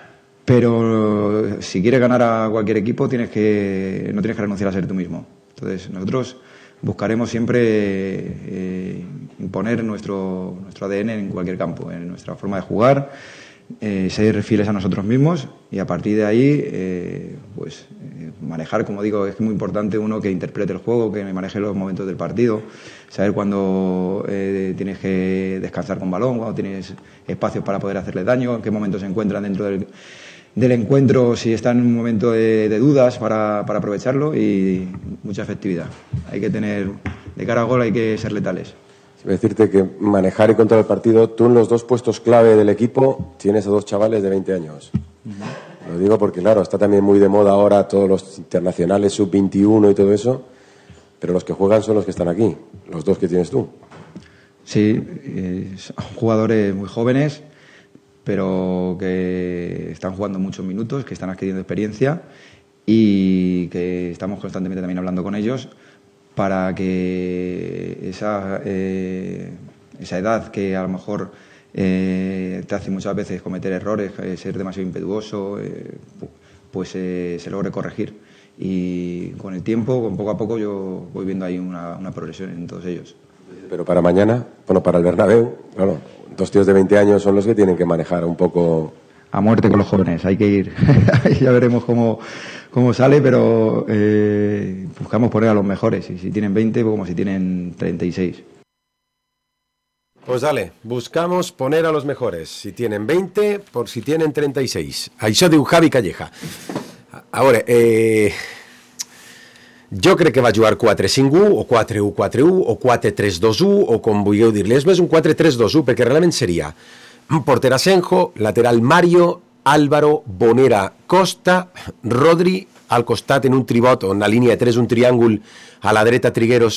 pero si quieres ganar a cualquier equipo tienes que no tienes que renunciar a ser tú mismo. Entonces nosotros buscaremos siempre eh, imponer nuestro, nuestro A D N en cualquier campo, en nuestra forma de jugar, eh, ser fieles a nosotros mismos y a partir de ahí eh, pues eh, manejar, como digo, es muy importante uno que interprete el juego, que maneje los momentos del partido, saber cuándo eh, tienes que descansar con balón, cuándo tienes espacios para poder hacerle daño, en qué momentos se encuentran dentro del del encuentro, si está en un momento de, de dudas para, para aprovecharlo y mucha efectividad. Hay que tener, de cara a gol hay que ser letales. Es decirte que manejar y controlar el partido, tú en los dos puestos clave del equipo tienes a dos chavales de veinte años. Uh-huh. Lo digo porque, claro, está también muy de moda ahora todos los internacionales sub veintiuno y todo eso, pero los que juegan son los que están aquí, los dos que tienes tú. Sí, eh, son jugadores muy jóvenes, pero que están jugando muchos minutos, que están adquiriendo experiencia y que estamos constantemente también hablando con ellos para que esa, eh, esa edad que a lo mejor eh, te hace muchas veces cometer errores, eh, ser demasiado impetuoso, eh, pues eh, se logre corregir. Y con el tiempo, con poco a poco, yo voy viendo ahí una, una progresión en todos ellos. Pero para mañana, bueno, para el Bernabéu, claro, dos tíos de veinte años son los que tienen que manejar un poco. A muerte con los jóvenes, hay que ir. Ya veremos cómo, cómo sale, pero eh, buscamos poner a los mejores. Y si tienen veinte, pues como si tienen treinta y seis. Pues dale, buscamos poner a los mejores. Si tienen veinte, por si tienen treinta y seis. Això diu Javi Calleja. Ahora, eh... Jo crec que va jugar quatre cinc u, o quatre u quatre u, o quatre tres dos u, o com vulgueu dir-li. És més un quatre tres dos u, perquè realment seria porter Asenjo, lateral Mario, Álvaro, Bonera, Costa, Rodri, al costat en un tribot, o en la línia de tres, un triàngul, a la dreta Trigueros,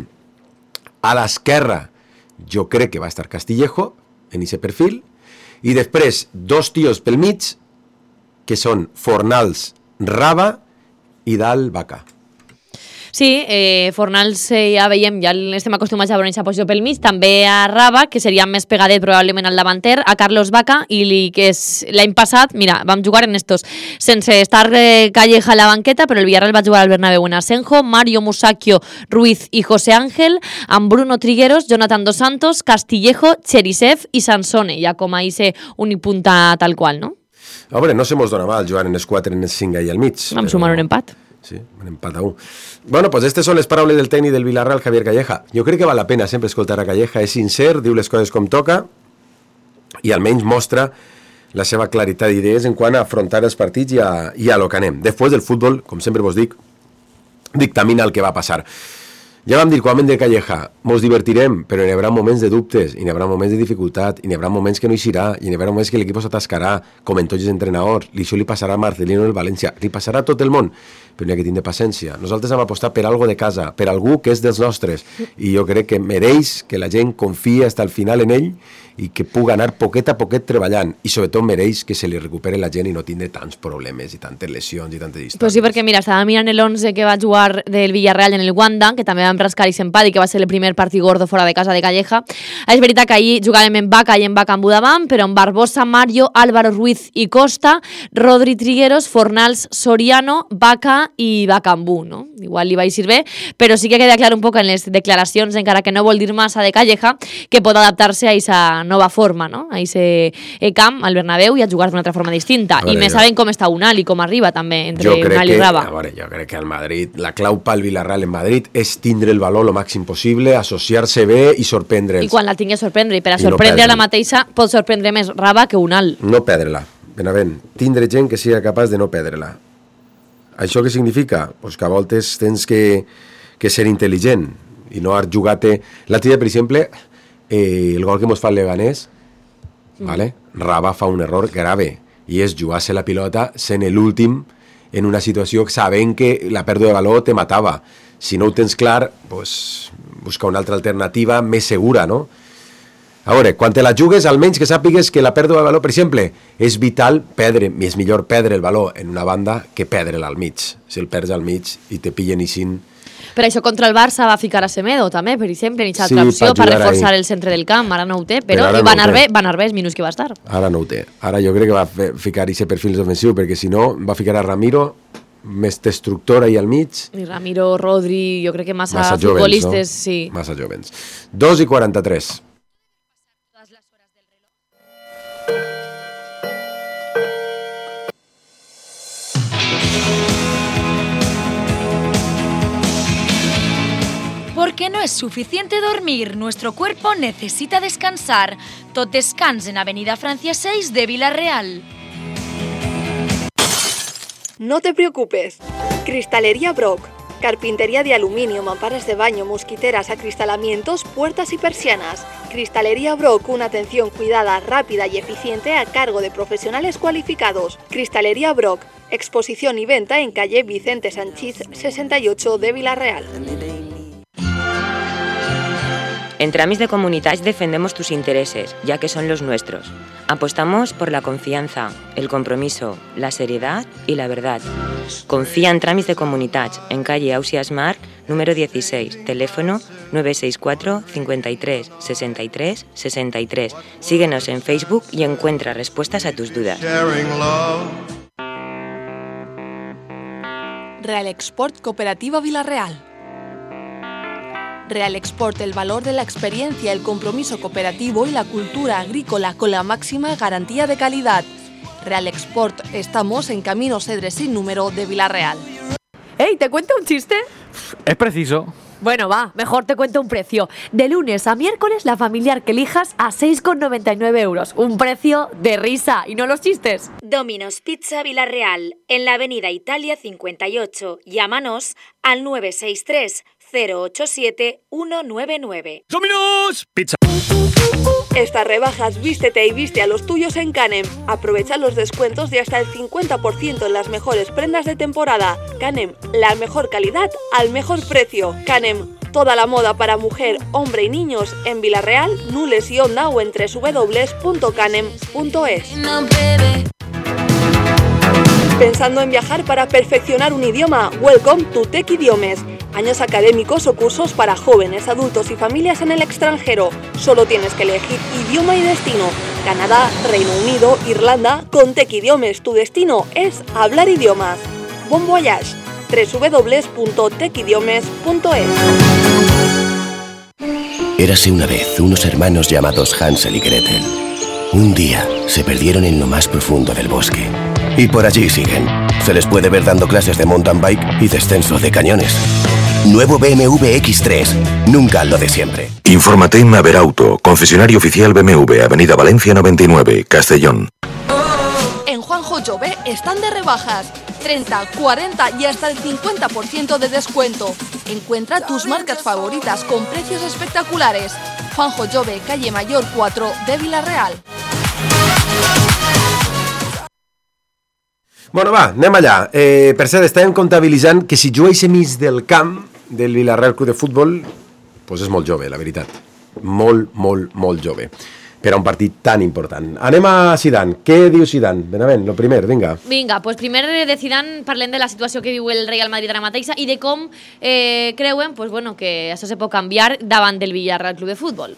a l'esquerra, jo crec que va estar Castillejo, en aquest perfil, i després dos tios pel mig, que són Fornals, Raba i dalt Vaca. Sí, eh, Fornals eh, ja veiem, ja estem acostumats a veure aquesta posició pel mig, també a Raba, que seria més pegadet probablement al davanter, a Carlos Vaca, i li, que és l'any passat, mira, vam jugar en estos, sense estar eh, Calleja a la banqueta, però el Villarreal va jugar al Bernabéu en Asenjo, Mario Musacchio, Ruiz i José Ángel, amb Bruno Trigueros, Jonathan Dos Santos, Castillejo, Cherisev i Sansone, ja com a ese unipunta tal qual, no? A veure, no se mos dona mal jugar en els quatre, en els cinc i al mig. Vam però... sumar un empat. Sí, un empat a un. Bueno, pues aquestes són les paraules del tècnic del Villarreal, Javier Calleja. Jo crec que val la pena sempre escoltar a Calleja, és sincer, diu les coses com toca i almenys mostra la seva claritat d'idees en quant a afrontar els partits i a, i a lo que anem. Després del futbol, com sempre vos dic, dictamina el que va passar. Ja vam dir quan de Calleja, mos divertirem, però hi haurà moments de dubtes, hi haurà moments de dificultat, hi haurà moments que no hi serà, hi haurà moments que l'equip s'atascarà, com en tots els entrenadors, i això li passarà a Marcelino del València, li passarà a tot el món, però n'hi ha que tindre paciència. Nosaltres hem apostat per algo de casa, per algú que és dels nostres, i jo crec que mereix que la gent confia fins al final en ell i que pugui anar poquet a poquet treballant, i sobretot mereix que se li recupere la gent i no tindre tants problemes i tantes lesions i tantes distàncies. Pues sí, perquè mira, estava mirant l'onze que va jugar del Villarreal en el Wanda, que també vam rascar i s'empat i que va ser el primer partit gordo fora de casa de Calleja. És veritat que ahir jugàvem en Vaca i en Vaca en Budavant, però en Barbosa, Mario, Álvaro Ruiz i Costa, Rodri Trigueros, Fornals, Soriano, Vaca i Bacambú, no? Igual li va eixir bé, però sí que queda clar un poc en les declaracions, encara que no vol dir massa de Calleja, que pot adaptar-se a aquesta nova forma, no? A aquest camp, al Bernabéu, i a jugar d'una altra forma distinta. Veure, I més jo... saben com està Unal i com arriba també entre Unal que, i Raba. A veure, jo crec que al Madrid, la clau pel Villarreal en Madrid és tindre el valor lo màxim possible, associar-se bé i sorprendre'ls. I quan la tingui a sorprendre, i per a sorprendre no la mateixa pot sorprendre més Raba que Unal. No perdre-la, Benavent. Tindre gent que sigui capaç de no perdre-la. Això què significa? Pues que a voltes tens que, que ser intel·ligent i no has jugat-te... L'altre dia, per exemple, eh, el gol que mos fa el Leganés, mm. vale? Raba fa un error grave i és jugar-se la pilota sent l'últim en una situació sabent que la pèrdua de valor te matava. Si no ho tens clar, pues, busca una altra alternativa més segura, no? A veure, quan te la jugues, almenys que sàpigues que la pèrdua de valor, per exemple, és vital perdre, és millor perdre el valor en una banda que perdre'l al mig. Si el perds al mig i te pillen i sin... Per això contra el Barça va ficar a Semedo també, per exemple, en aquesta sí, opció per reforçar ahí el centre del camp, ara no ho té, però, però i va anar no bé, va anar bé els minuts que va estar. Ara no ho té, ara jo crec que va ficar aquest perfil ofensiu, perquè si no va ficar a Ramiro, més destructor ahí al mig. I Ramiro, Rodri, jo crec que massa, massa futbolistes, jovens, no? Sí. Massa jovens. dos i quaranta-tres. Porque no es suficiente dormir, nuestro cuerpo necesita descansar. Tot Descans en Avenida Francia seis de Villarreal. No te preocupes. Cristalería Brock. Carpintería de aluminio, mamparas de baño, mosquiteras, acristalamientos, puertas y persianas. Cristalería Brock, una atención cuidada, rápida y eficiente a cargo de profesionales cualificados. Cristalería Brock. Exposición y venta en calle Vicente Sanchís sesenta y ocho de Villarreal. En Tramis de Comunitats defendemos tus intereses, ya que son los nuestros. Apostamos por la confianza, el compromiso, la seriedad y la verdad. Confía en Tramis de Comunitats, en calle Ausias Marc, número dieciséis, teléfono nueve seis cuatro, cincuenta y tres, sesenta y tres, sesenta y tres. Síguenos en Facebook y encuentra respuestas a tus dudas. Real Export Cooperativa Villarreal. Real Export, el valor de la experiencia, el compromiso cooperativo y la cultura agrícola con la máxima garantía de calidad. Real Export, estamos en Camino Cedres sin número de Villarreal. ¡Hey! ¿Te cuento un chiste? Es preciso. Bueno, va, mejor te cuento un precio. De lunes a miércoles, la familiar que elijas a seis con noventa y nueve euros. Un precio de risa, y no los chistes. Domino's Pizza Villarreal, en la avenida Italia cincuenta y ocho. Llámanos al nueve seis tres, cero ocho siete, uno nueve nueve. ¡Domino's Pizza! Estas rebajas vístete y viste a los tuyos en Canem. Aprovecha los descuentos de hasta el cincuenta por ciento en las mejores prendas de temporada. Canem, la mejor calidad al mejor precio. Canem, toda la moda para mujer, hombre y niños en Villarreal, Nules y Onda o en doble u doble u doble u punto canem punto es. ¿Pensando en viajar para perfeccionar un idioma? Welcome to Tech Idiomes. Años académicos o cursos para jóvenes, adultos y familias en el extranjero. Solo tienes que elegir idioma y destino. Canadá, Reino Unido, Irlanda. Con Tech Idiomes tu destino es hablar idiomas. Bon voyage. doble u doble u doble u punto tech idiomes punto es. Érase una vez unos hermanos llamados Hansel y Gretel. Un día se perdieron en lo más profundo del bosque. Y por allí siguen. Se les puede ver dando clases de mountain bike y descenso de cañones. Nuevo B M W X tres. Nunca lo de siempre. Infórmate en Averauto, concesionario oficial B M W, Avenida Valencia noventa y nueve, Castellón. En Juanjo Jove están de rebajas. treinta, cuarenta y hasta el cincuenta por ciento de descuento. Encuentra tus marcas favoritas con precios espectaculares. Juanjo Jove, calle Mayor cuatro de Villarreal. Bueno, va, anem allà. Eh, per cert, estàvem comptabilitzant que si jo eixe mig del camp del Villarreal Club de Futbol, doncs és molt jove, la veritat. Molt, molt, molt jove. Per a un partit tan important. Anem a Zidane. Què diu Zidane? Benavent, lo primer, vinga. Vinga, pues primer de Zidane parlem de la situació que viu el Real Madrid ara mateixa i de com eh, creuen pues, bueno, que això se pot canviar davant del Villarreal Club de Futbol.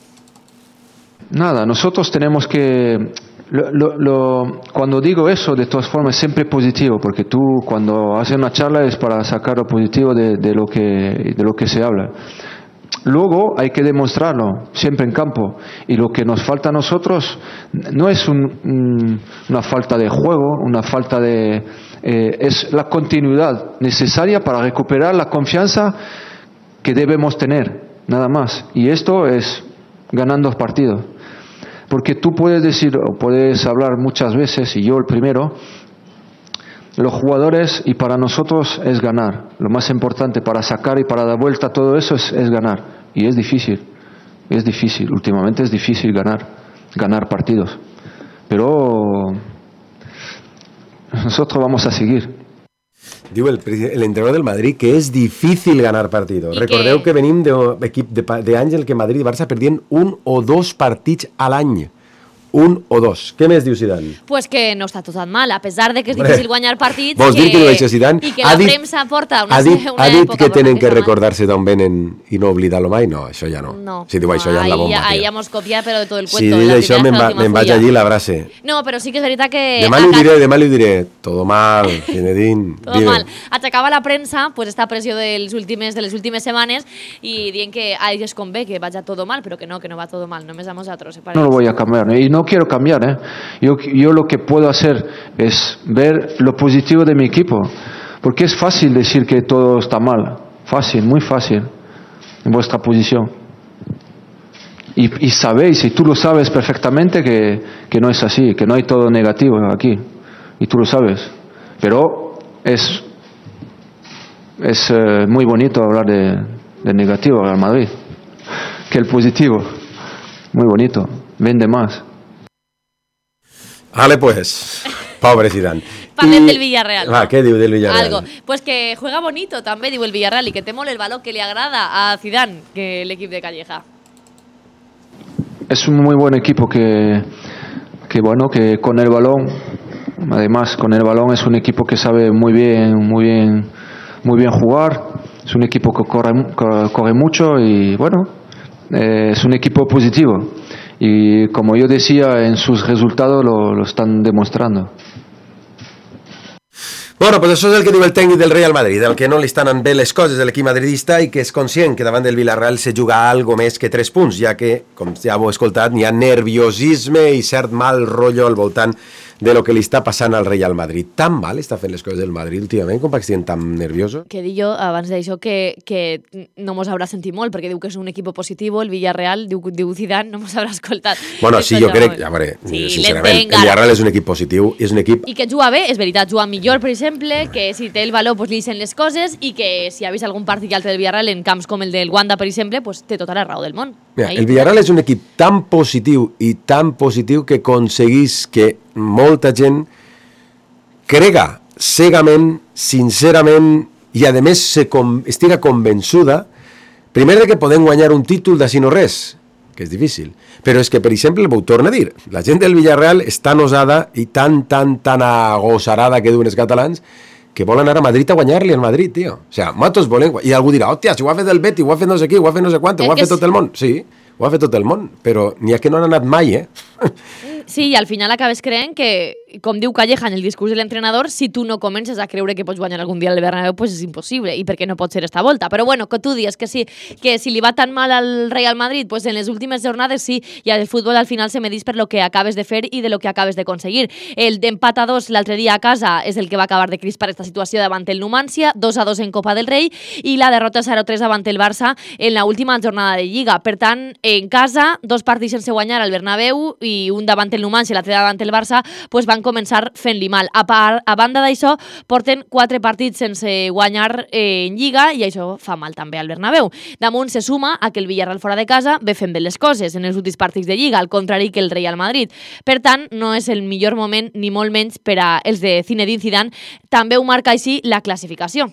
Nada, nosotros tenemos que... Lo, lo, lo, cuando digo eso, de todas formas, siempre positivo, porque tú cuando haces una charla es para sacar lo positivo de, de, lo, que, de lo que se habla. Luego hay que demostrarlo, siempre en campo. Y lo que nos falta a nosotros no es un, un, una falta de juego, una falta de... Eh, es la continuidad necesaria para recuperar la confianza que debemos tener, nada más. Y esto es ganando partidos. Porque tú puedes decir, o puedes hablar muchas veces, y yo el primero, los jugadores, y para nosotros es ganar. Lo más importante para sacar y para dar vuelta a todo eso es, es ganar. Y es difícil, es difícil, últimamente es difícil ganar, ganar partidos. Pero nosotros vamos a seguir. Diu el, el entrenador del Madrid que és difícil ganar partidos. Recordeu que, que venim d'anys de, de, de en què Madrid i Barça perdien un o dos partits a l'any. Un o dos. Què més diu Zidane? Pues que no està tot tan mal, a pesar de que és difícil guanyar partits. Vols dir que no deixa Zidane? I que la dit, premsa porta una, ha dit, una ha dit època que tenen que recordar-se d'on venen i no oblidar-lo mai? No, això ja no. No. Si diu això ja és la bomba. Ahí ja mos copia, però de tot el si cuento. Si dius això me'n va, me vaig allí l'abrace. No, però sí que és veritat que... Demà li diré, demà li diré. Todo mal, Zinedine. Todo dime. Mal. Aixecava la premsa pues, esta pressió dels últimes, de les últimes setmanes i dient que a ells convé que vaya todo mal, però que no, que no va todo mal, només a nosaltres. No lo voy a cambiar, ¿eh? Y no quiero cambiar, ¿eh? Yo, yo lo que puedo hacer es ver lo positivo de mi equipo, porque es fácil decir que todo está mal, fácil, muy fácil, en vuestra posición. Y, y sabéis, y tú lo sabes perfectamente, que, que no es así, que no hay todo negativo aquí, y tú lo sabes. Pero es, es eh, muy bonito hablar de, de negativo al Madrid, que el positivo, muy bonito, vende más. Vale, pues, pobre Zidane. Parlem del Villarreal. Va, no? Què diu del Villarreal? Algo. Pues que juega bonito també, diu el Villarreal, i que té molt el balón que li agrada a Zidane, que l'equip de Calleja. Es un muy buen equipo que, que, bueno, que con el balón, además con el balón es un equipo que sabe muy bien, muy bien, muy bien jugar. Es un equipo que corre, corre mucho y, bueno, eh, es un equipo positivo. Y como yo decía, en sus resultados lo, lo están demostrando. Bueno, pues això és el que diu el tècnic del Real Madrid, el que no li estan bé les coses de l'equip madridista i que és conscient que davant del Villarreal se juga algo més que tres punts, ja que, com ja heu escoltat, n'hi ha nerviosisme i cert mal rotllo al voltant de lo que li està passant al Real Madrid. Tan mal està fent les coses del Madrid últimament com perquè estiguin tan nerviosos? Que dic jo abans d'això que, que no mos haurà sentit molt, perquè diu que és un equip positiu, el Villarreal, diu, diu Zidane, no mos haurà escoltat. Bueno, sí, jo crec, a veure, sí, sincerament, el Villarreal és un equip positiu, és un equip... I que juga bé, és veritat, juga millor, per exemple, que si té el valor, pues, li sent les coses, i que si ha vist algun partit altre del Villarreal en camps com el del Wanda, per exemple, pues, té tota la raó del món. Mira, el Villarreal és un equip tan positiu i tan positiu que aconseguís que molta gent crega cegament, sincerament, i a més se com, estiga convençuda, primer de que podem guanyar un títol d'ací no res, que és difícil, però és que, per exemple, ho torno a dir, la gent del Villarreal és tan osada i tan, tan, tan agosarada que diuen els catalans, que vol anar a Madrid a guanyar-li al Madrid, tio. O sigui, matos volen... I algú dirà, hòstia, si ho ha fet el Betis, ho ha fet no sé qui, ho ha fet no sé quant, ho ha fet tot el món. Sí, ho ha fet tot el món, però n'hi ha que no han anat mai, eh? Sí, i al final acabes creient que, com diu Calleja en el discurs de l'entrenador, si tu no comences a creure que pots guanyar algun dia al Bernabéu, pues és impossible, i perquè no pot ser esta volta. Però bueno, que tu dius que sí, que si li va tan mal al Real Madrid, pues en les últimes jornades sí, i el futbol al final se medís per lo que acabes de fer i de lo que acabes de conseguir. El d'empat a dos l'altre dia a casa és el que va acabar de crispar esta situació davant el Numancia, dos a dos en Copa del Rei, i la derrota zero a tres davant el Barça en la última jornada de Lliga. Per tant, en casa, dos partits sense guanyar al Bernabéu i un davant el Numancia, l'altre davant el Barça, pues van començar fent-li mal. A, part, a banda d'això, porten quatre partits sense guanyar eh, en Lliga i això fa mal també al Bernabéu. Damunt se suma a que el Villarreal fora de casa ve fent bé les coses en els últims partits de Lliga, al contrari que el Real Madrid. Per tant, no és el millor moment, ni molt menys, per a els de Zinedine Zidane. També ho marca així la classificació.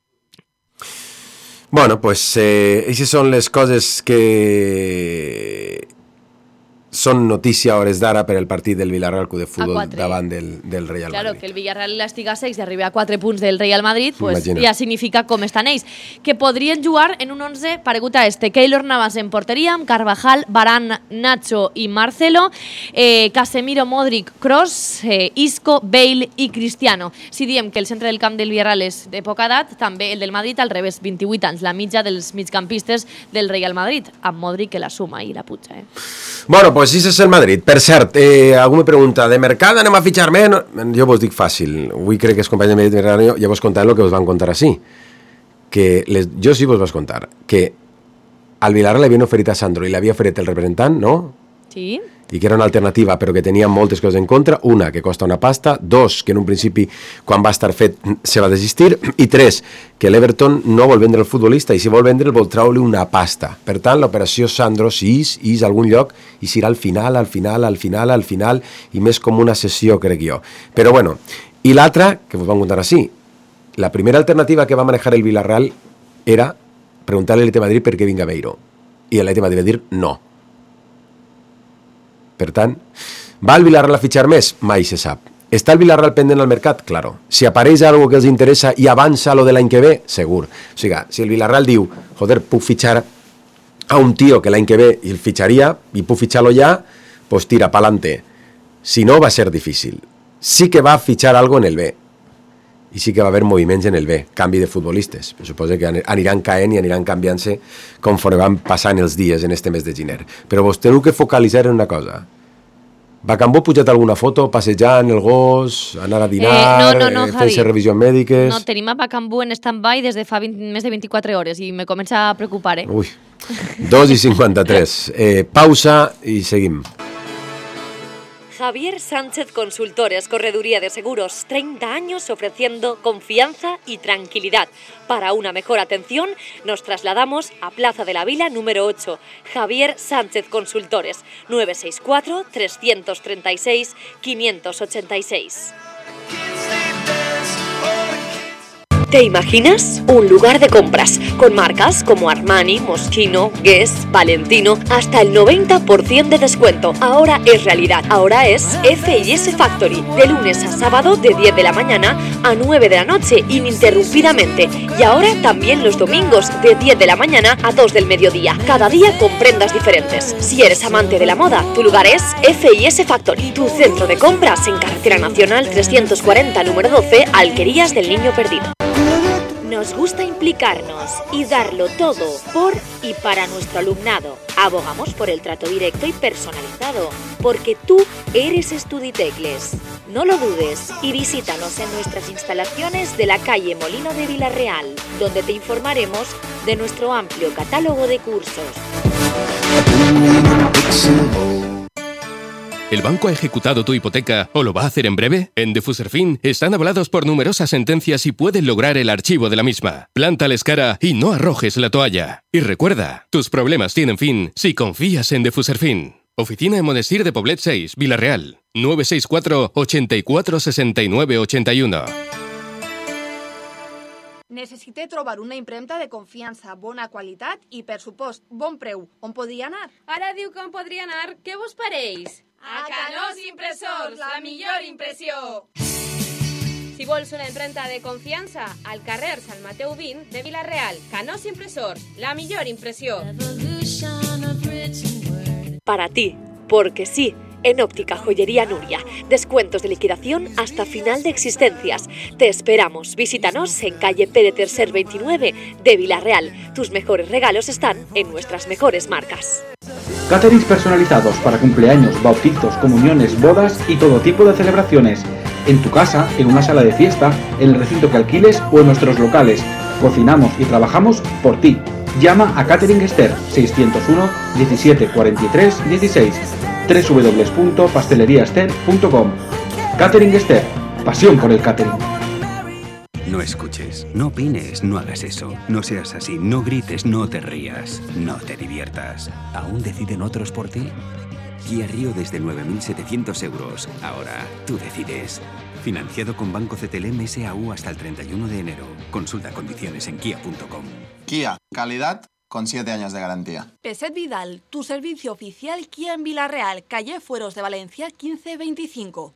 Bueno, pues eh, aquestes són les coses que són notícia a hores d'ara per el partit del Villarreal Club de Futbol davant del, del Real claro, Madrid. Que el Villarreal estiga a seis i arribi a quatre punts del Real Madrid, pues Imagina. Ja significa com estan ells. Que podrien jugar en un once paregut a este. Keylor Navas en porteria, amb Carvajal, Varane, Nacho i Marcelo, eh, Casemiro, Modric, Kroos, eh, Isco, Bale i Cristiano. Si diem que el centre del camp del Villarreal és de poca edat, també el del Madrid al revés, vint-i-vuit anys, la mitja dels migcampistes del Real Madrid, amb Modric que la suma i la puja. Eh? Bueno, pues sí, és el Madrid. Per cert, eh, algú me pregunta, de mercat anem a fitxar més? No, jo vos dic fàcil. Avui crec que els companys de Mediterrani ja vos contaran el que vos van contar així. Que les, jo sí vos vas contar que al Villarreal l'havien oferit a Sandro i l'havia oferit el representant, no? Sí. I que era una alternativa, però que tenia moltes coses en contra. Una, que costa una pasta. Dos, que en un principi, quan va estar fet, se va desistir. I tres, que l'Everton no vol vendre el futbolista i si vol vendre vol traure una pasta. Per tant, l'operació Sandro, si és, és a algun lloc, i serà al final, al final, al final, al final, i més com una sessió, crec jo. Però bueno, i l'altra, que vos vam contar així, la primera alternativa que va manejar el Villarreal era preguntar-li a l'E T Madrid per què vinga Beiro. I l'E T Madrid va dir no. Per tant, va el Villarreal a fitxar més? Mai se sap. Està el Villarreal pendent al mercat? Claro. Si apareix algo que els interessa i avança lo de l'any que ve? Segur. O sigui, si el Villarreal diu, joder, puc fitxar a un tio que l'any que ve el fitxaria i puc fitxar-lo ja, pues tira pa'lante. Si no, va ser difícil. Sí que va fitxar algo en el B. I sí que va haver moviments en el B, canvi de futbolistes. Me suposo que aniran caent i aniran canviant-se conforme van passant els dies en este mes de gener. Però vos teniu que focalitzar en una cosa. Bacambó ha pujat alguna foto passejant el gos, anar a dinar, eh, no, no, no, eh, fent-se revisions mèdiques... No, tenim a Bacambú en stand-by des de fa vint, més de vint-i-quatre hores i me comença a preocupar, eh? Ui, dos i cinquanta-tres. Eh, pausa i seguim. Javier Sánchez Consultores, Correduría de Seguros, treinta años ofreciendo confianza y tranquilidad. Para una mejor atención, nos trasladamos a Plaza de la Vila número ocho. Javier Sánchez Consultores, nueve seis cuatro, tres tres seis, cinco ocho seis. ¿Te imaginas? Un lugar de compras con marcas como Armani, Moschino, Guess, Valentino, hasta el noventa por ciento de descuento. Ahora es realidad. Ahora es F y S Factory, de lunes a sábado de diez de la mañana a nueve de la noche, ininterrumpidamente. Y ahora también los domingos de diez de la mañana a dos del mediodía. Cada día con prendas diferentes. Si eres amante de la moda, tu lugar es F y S Factory, tu centro de compras en Carretera Nacional trescientos cuarenta, número doce, Alquerías del Niño Perdido. Nos gusta implicarnos y darlo todo por y para nuestro alumnado. Abogamos por el trato directo y personalizado, porque tú eres Estuditecles. No lo dudes y visítanos en nuestras instalaciones de la calle Molino de Villarreal, donde te informaremos de nuestro amplio catálogo de cursos. ¿El banco ha ejecutado tu hipoteca o lo va a hacer en breve? En Defuserfin están avalados por numerosas sentencias y pueden lograr el archivo de la misma. Plántales cara y no arrojes la toalla. Y recuerda, tus problemas tienen fin si confías en Defuserfin. Oficina en Monestir de Poblet seis, Villarreal. nueve seis cuatro, ochenta y cuatro, sesenta y nueve, ochenta y uno. Necessite trobar una impremta de confiança, bona qualitat i, per supost, bon preu. On podria anar? Ara diu que on podria anar. Què vos pareix? A Canós Impressors, la millor impressió! Si vols una impremta de confiança, al carrer Sant Mateu vint de Villarreal. Canós Impressors, la millor impressió. Para ti, porque sí. En Óptica Joyería Nuria, descuentos de liquidación hasta final de existencias. Te esperamos. Visítanos en calle Pere Tercer veintinueve de Villarreal. Tus mejores regalos están en nuestras mejores marcas. Caterings personalizados para cumpleaños, bautizos, comuniones, bodas y todo tipo de celebraciones. En tu casa, en una sala de fiesta, en el recinto que alquiles o en nuestros locales. Cocinamos y trabajamos por ti. Llama a Catering Esther seiscientos uno, diecisiete, cuarenta y tres, dieciséis. doble u doble u doble u punto pastelería ester punto com. Catering Esther, pasión por el catering. No escuches, no opines, no hagas eso. No seas así, no grites, no te rías, no te diviertas. ¿Aún deciden otros por ti? Kia Rio desde nueve mil setecientos euros. Ahora, tú decides. Financiado con Banco C T L M S A U hasta el treinta y uno de enero. Consulta condiciones en kia punto com. Kia, calidad con siete años de garantía. Peset Vidal, tu servicio oficial Kia en Villarreal, calle Fueros de Valencia quince veinticinco.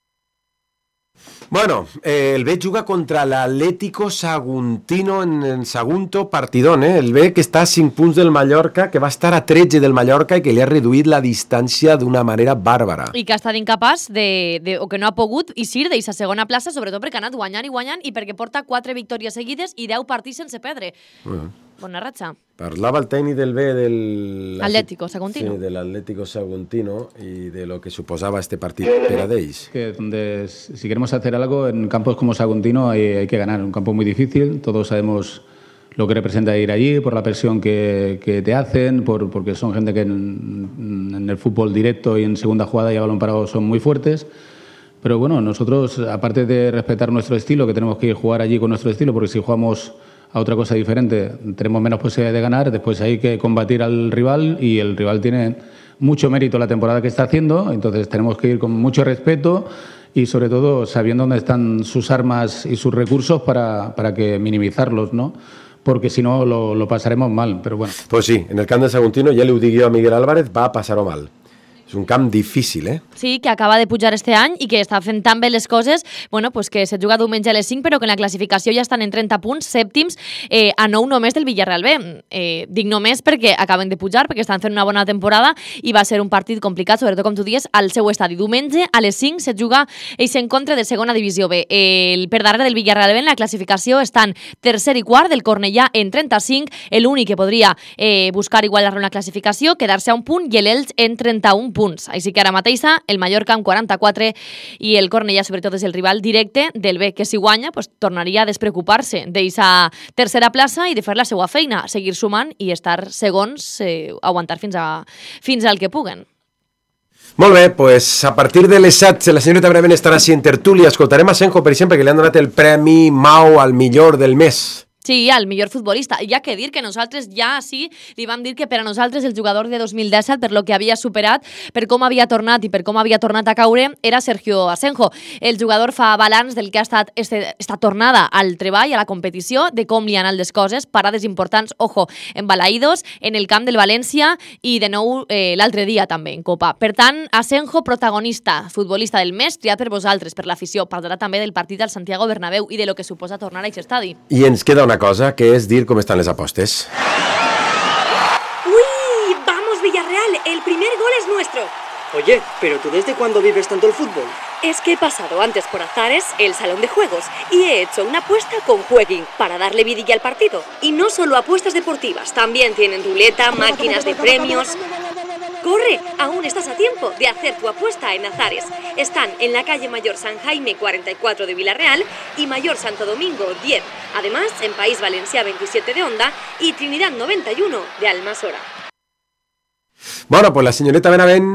Bueno, eh, el B juga contra l'Atlético Saguntino en, en Sagunto, partidón, eh? El B que està a cinc punts del Mallorca, que va estar a tretze del Mallorca i que li ha reduït la distància d'una manera bàrbara. I que ha estat incapaç de, de, o que no ha pogut eixir d'eixa segona plaça, sobretot perquè ha anat guanyant i guanyant i perquè porta quatre victòries seguides i deu partits sense perdre. Bueno. Bona ratxa. Parlava el tècnic del B del... Atlético Saguntino. Sí, del Atlético Saguntino y de lo que suposaba este partido para ellos. Que donde si queremos hacer algo en campos como Saguntino hay, hay que ganar. Un campo muy difícil, todos sabemos lo que representa ir allí, por la presión que, que te hacen, por, porque son gente que en, en el fútbol directo y en segunda jugada y a balón parado son muy fuertes. Pero bueno, nosotros, aparte de respetar nuestro estilo, que tenemos que ir a jugar allí con nuestro estilo, porque si jugamos a otra cosa diferente, tenemos menos posibilidad de ganar, después hay que combatir al rival y el rival tiene mucho mérito la temporada que está haciendo, entonces tenemos que ir con mucho respeto y sobre todo sabiendo dónde están sus armas y sus recursos para, para que minimizarlos, ¿no? Porque si no lo, lo pasaremos mal, pero bueno. Pues sí, en el camp de Saguntino, ja li ho dic jo a Miguel Álvarez, va a passar-ho mal. És un camp difícil, eh? Sí, que acaba de pujar este any i que està fent tan bé les coses, bueno, pues que se juga diumenge a les cinc, però que en la classificació ja estan en trenta punts, sèptims, eh, a nou només del Villarreal B. Eh, dic només perquè acaben de pujar, perquè estan fent una bona temporada i va ser un partit complicat, sobretot, com tu dies, al seu estadi. Diumenge a les cinc se juga eixe encontre de segona divisió B. El per darrere del Villarreal B en la classificació estan tercer i quart, del Cornellà en trenta-cinc, l'únic que podria eh, buscar igualar una classificació, quedar-se a un punt, i l'Elx en trenta-un punts. Així que ara mateixa el Mallorca amb quaranta-quatre i el Cornellà sobretot és el rival directe del B, que si guanya pues, tornaria a despreocupar-se d'eixa tercera plaça i de fer la seva feina, seguir sumant i estar segons, eh, aguantar fins, a, fins al que puguen. Molt bé, pues a partir de les set la senyoreta Breven estarà així en tertúlia. Escoltarem a Senjo, per exemple, que li han donat el Premi Mau al millor del mes. Sí, el millor futbolista. I hi ha que dir que nosaltres ja sí li vam dir que per a nosaltres el jugador de dos mil disset, per lo que havia superat, per com havia tornat i per com havia tornat a caure, era Sergio Asenjo. El jugador fa balanç del que ha estat este, esta tornada al treball, a la competició, de com li han anat les coses, parades importants, ojo, en Balaïdos, en el camp del València i de nou eh, l'altre dia també en Copa. Per tant, Asenjo, protagonista, futbolista del mes, triat per vosaltres, per l'afició. Parlarà també del partit al Santiago Bernabéu i de lo que suposa tornar a aquest estadi. I ens queda una cosa, que es dir cómo están las apostes. ¡Uy! ¡Vamos, Villarreal! El primer gol es nuestro. Oye, ¿pero tú desde cuándo vives tanto el fútbol? Es que he pasado antes por Azares, el salón de juegos, y he hecho una apuesta con Jueguin para darle vidilla al partido. Y no solo apuestas deportivas, también tienen ruleta, máquinas de premios... ¡Corre! Aún estás a tiempo de hacer tu apuesta en Azares. Están en la calle Mayor San Jaime cuarenta y cuatro de Villarreal y Mayor Santo Domingo diez. Además, en País Valencià veintisiete de Onda y Trinidad noventa y uno de Almasora. Bueno, pues la señorita Benavent